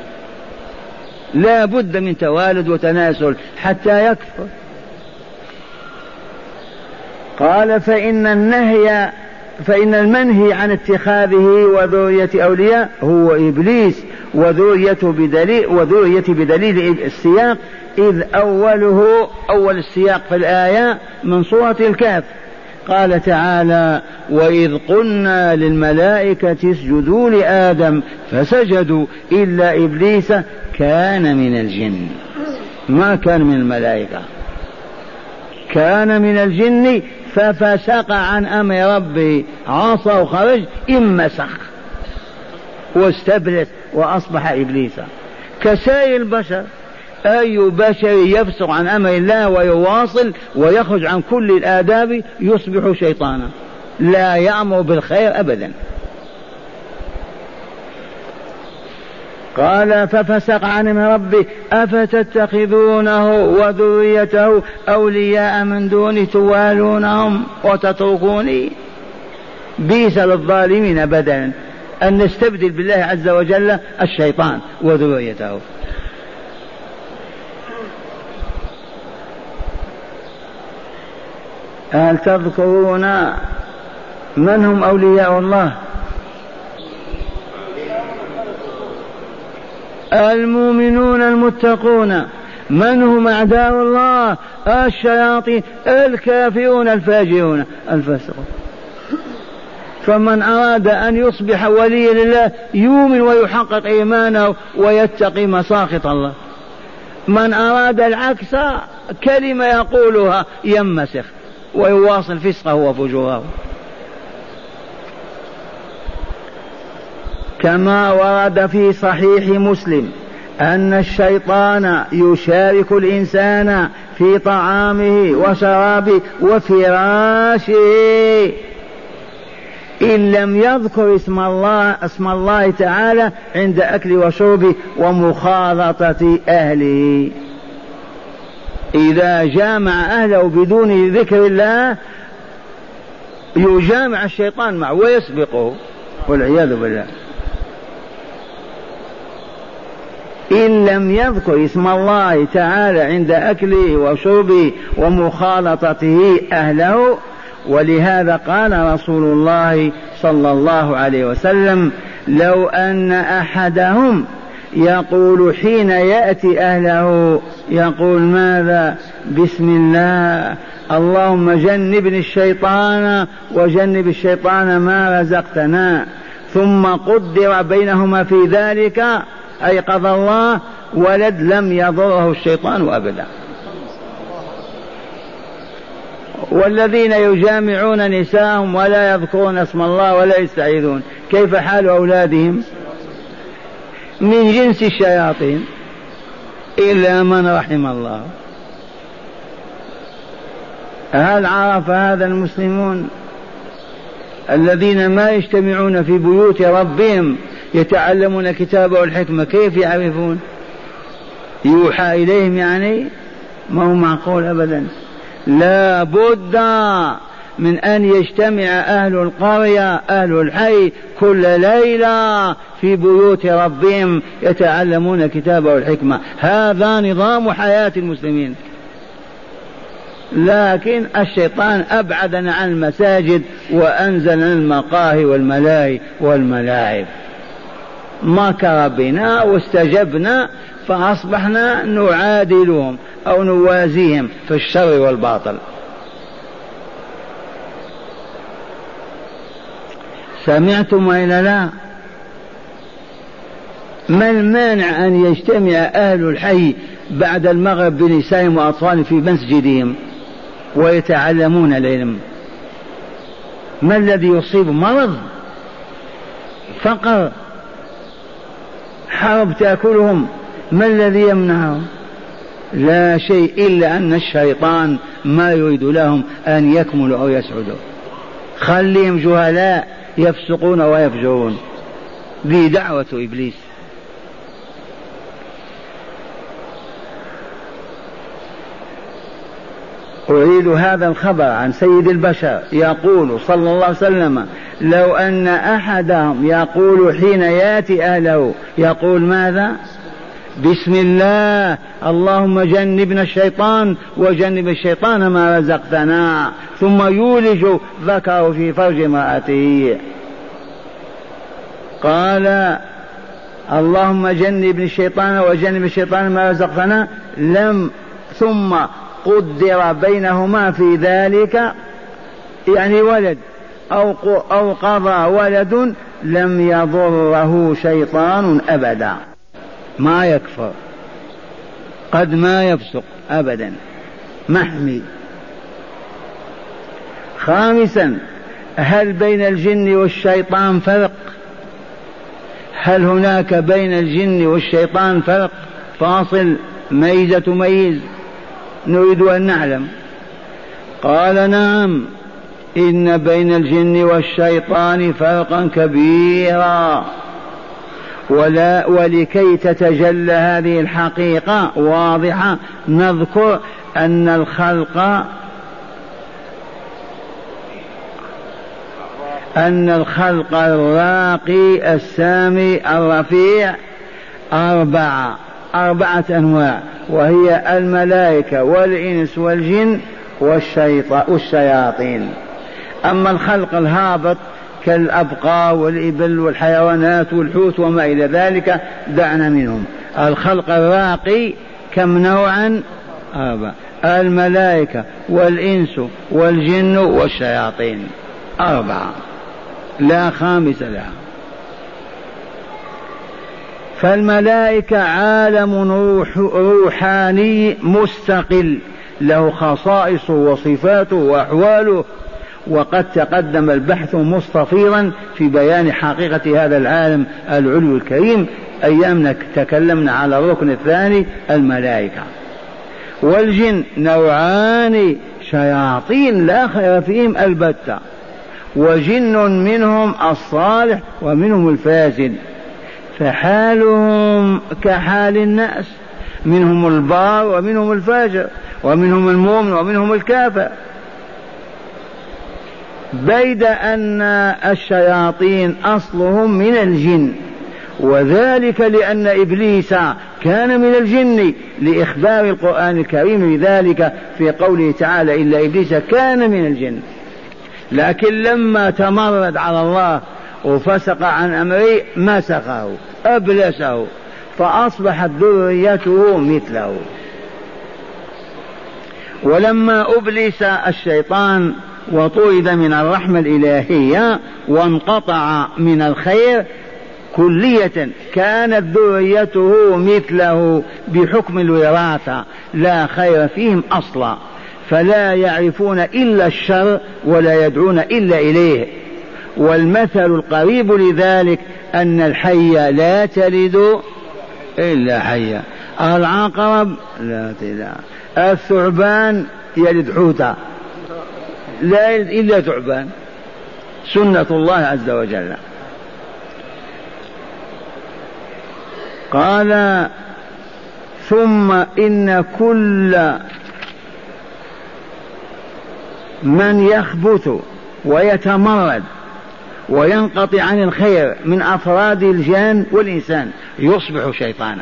لا بد من توالد وتناسل حتى يكفر. قال فإن المنهي عن اتخاذه وذرية أولياء هو إبليس وذريته بدليل السياق، إذ أول السياق في الآية من سورة الكهف قال تعالى وإذ قلنا للملائكة اسجدوا لآدم فسجدوا إلا إبليس كان من الجن، ما كان من الملائكة، كان من الجن ففسق عن أمر ربه، عصى وخرج انمسخ واستبلس وأصبح إبليس كسائر البشر. أي بشر يفسق عن أمر الله ويواصل ويخرج عن كل الآداب يصبح شيطانا لا يأمر بالخير أبدا. قال ففسق عن امر ربه أفتتخذونه وذريته أولياء من دوني توالونهم وتتركوني بئس للظالمين بدلا أن نستبدل بالله عز وجل الشيطان وذريته. هل تذكرون من هم أولياء الله؟ المؤمنون المتقون. من هم أعداء الله؟ الشياطين الكافرون الفاجرون الفاسقون. فمن أراد أن يصبح وليا لله يؤمن ويحقق إيمانه ويتقي مساخط الله. من أراد العكس كلمة يقولها ينمسخ ويواصل فسقه وفجوره. كما ورد في صحيح مسلم أن الشيطان يشارك الإنسان في طعامه وشرابه وفراشه إن لم يذكر اسم الله تعالى عند أكل وشربه ومخالطة أهله. إذا جامع أهله بدون ذكر الله يجامع الشيطان معه ويسبقه والعياذ بالله. إن لم يذكر اسم الله تعالى عند أكله وشربه ومخالطته أهله. ولهذا قال رسول الله صلى الله عليه وسلم لو أن أحدهم يقول حين يأتي أهله يقول ماذا؟ بسم الله اللهم جنبني الشيطان وجنب الشيطان ما رزقتنا، ثم قدر بينهما في ذلك أي قضى الله ولد لم يضره الشيطان أبدا. والذين يجامعون نساءهم ولا يذكرون اسم الله ولا يستعيذون كيف حال أولادهم؟ من جنس الشياطين إلا من رحم الله. هل عرف هذا المسلمون الذين ما يجتمعون في بيوت ربهم يتعلمون كتابه والحكمة؟ كيف يعرفون؟ يوحى إليهم يعني؟ ما هو معقول أبدا. لا بد من أن يجتمع أهل القرية أهل الحي كل ليلة في بيوت ربهم يتعلمون كتابه والحكمة. هذا نظام حياة المسلمين. لكن الشيطان أبعدنا عن المساجد وأنزلنا المقاهي والملاهي والملاعب. مكر بنا واستجبنا فأصبحنا نعادلهم أو نوازيهم في الشر والباطل. سمعتم وإلا لا؟ ما المانع أن يجتمع أهل الحي بعد المغرب بنسائهم وأطفالهم في مسجدهم ويتعلمون العلم؟ ما الذي يصيب؟ مرض، فقر، حرب تأكلهم، ما الذي يمنعهم؟ لا شيء إلا أن الشيطان ما يريد لهم أن يكملوا أو يسعدوا. خليهم جهلاء يفسقون ويفجرون. ذي دعوة إبليس. أريد هذا الخبر عن سيد البشر يقول صلى الله عليه وسلم: لو أن أحدهم يقول حين يأتي أهله يقول ماذا؟ بسم الله اللهم جنبنا الشيطان وجنب الشيطان ما رزقتنا، ثم يولج ذكره في فرج امرأته. قال اللهم جنبني الشيطان وجنب الشيطان ما رزقتنا، ثم قدر بينهما في ذلك يعني ولد أو قضى ولد، لم يضره شيطان أبدا. ما يكفر، قد ما يفسق أبدا، محمي. خامسا: هل بين الجن والشيطان فرق؟ هل هناك بين الجن والشيطان فرق فاصل ميزة تميز؟ نريد أن نعلم. قال: نعم، إن بين الجن والشيطان فرقا كبيرا، ولكي تتجلى هذه الحقيقة واضحة نذكر أن الخلق الراقي السامي الرفيع أربعة أنواع، وهي الملائكة والإنس والجن والشياطين. أما الخلق الهابط كالأبقار والإبل والحيوانات والحوت وما إلى ذلك دعنا منهم. الخلق الراقي كم نوعا؟ 4: الملائكة والإنس والجن والشياطين، 4 لا خامس لها. فالملائكة عالم روحاني مستقل له خصائص وصفاته وأحواله، وقد تقدم البحث مستفيضا في بيان حقيقة هذا العالم العلو الكريم أيامنا تكلمنا على الركن الثاني الملائكة. والجن نوعان: شياطين لا خير فيهم البتة، وجن منهم الصالح ومنهم الفاسد، فحالهم كحال الناس، منهم البار ومنهم الفاجر، ومنهم المؤمن ومنهم الكافر. بيد أن الشياطين أصلهم من الجن، وذلك لأن إبليس كان من الجن، لإخبار القرآن الكريم بذلك في قوله تعالى: إلا إبليس كان من الجن. لكن لما تمرد على الله وفسق عن أمره مسخه أبلسه، فأصبحت ذريته مثله. ولما أبلس الشيطان وطرد من الرحمة الإلهية وانقطع من الخير كلية، كانت ذريته مثله بحكم الوراثة، لا خير فيهم أصلا، فلا يعرفون إلا الشر ولا يدعون إلا إليه. والمثل القريب لذلك أن الحية لا تلد إلا حية، العقرب لا تلد، الثعبان يلد حوتا لا يلد إلا ثعبان، سنة الله عز وجل. قال ثم إن كل من يخبث ويتمرد وينقطع عن الخير من أفراد الجان والإنسان يصبح شيطانا.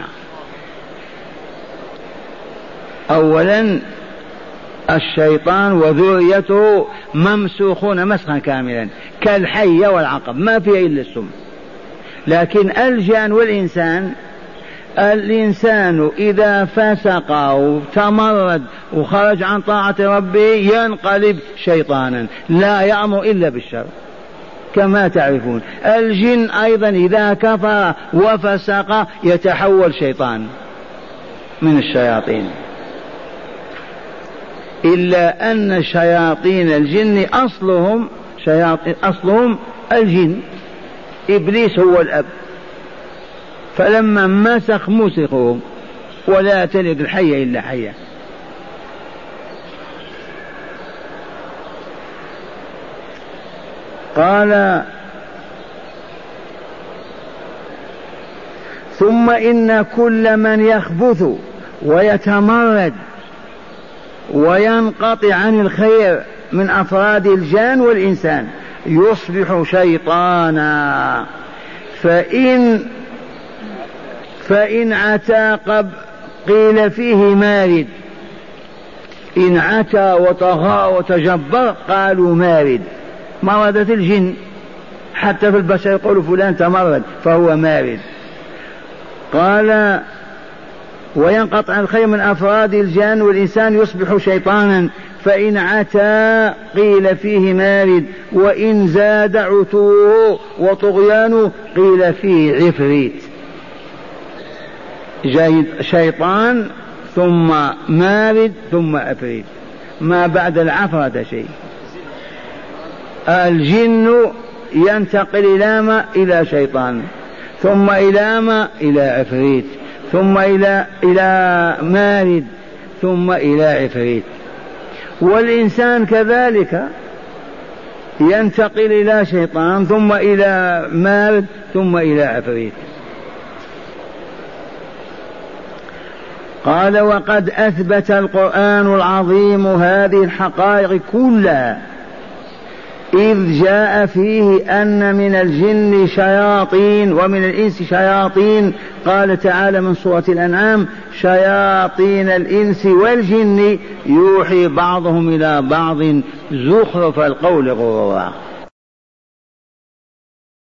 أولا الشيطان وذريته ممسوخون مسخا كاملا كالحية والعقرب، ما فيها إلا السم. لكن الجان والإنسان، الإنسان إذا فسق وتمرد وخرج عن طاعة ربه ينقلب شيطانا لا يأمر إلا بالشر كما تعرفون. الجن أيضا إذا كفر وفسق يتحول شيطان من الشياطين، إلا أن شياطين الجن أصلهم الجن، إبليس هو الأب، فلما مسخهم ولا تلد الحية إلا حية. قال ثم إن كل من يخبث ويتمرد وينقطع عن الخير من أفراد الجان والإنسان يصبح شيطانا. فإن عتى قيل فيه مارد، إن عتى وطغى وتجبر قالوا مارد، مردة الجن، حتى في البشر يقول فلان تمرد فهو مارد. قال وينقطع عن الخير من أفراد الجان والإنسان يصبح شيطانا. فإن عتى قيل فيه مارد، وإن زاد عتوه وطغيانه قيل فيه عفريت. شيطان ثم مارد ثم عفريت، ما بعد العفرة شيء. الجن ينتقل إلى شيطان، ثم إلى عفريت، ثم إلى مارد، ثم إلى عفريت. والإنسان كذلك ينتقل إلى شيطان، ثم إلى مارد، ثم إلى عفريت. قال وقد أثبت القرآن العظيم هذه الحقائق كلها، إذ جاء فيه أن من الجن شياطين ومن الإنس شياطين. قال تعالى من سورة الأنعام شياطين الإنس والجن يوحي بعضهم إلى بعض زخرف القول غرورا.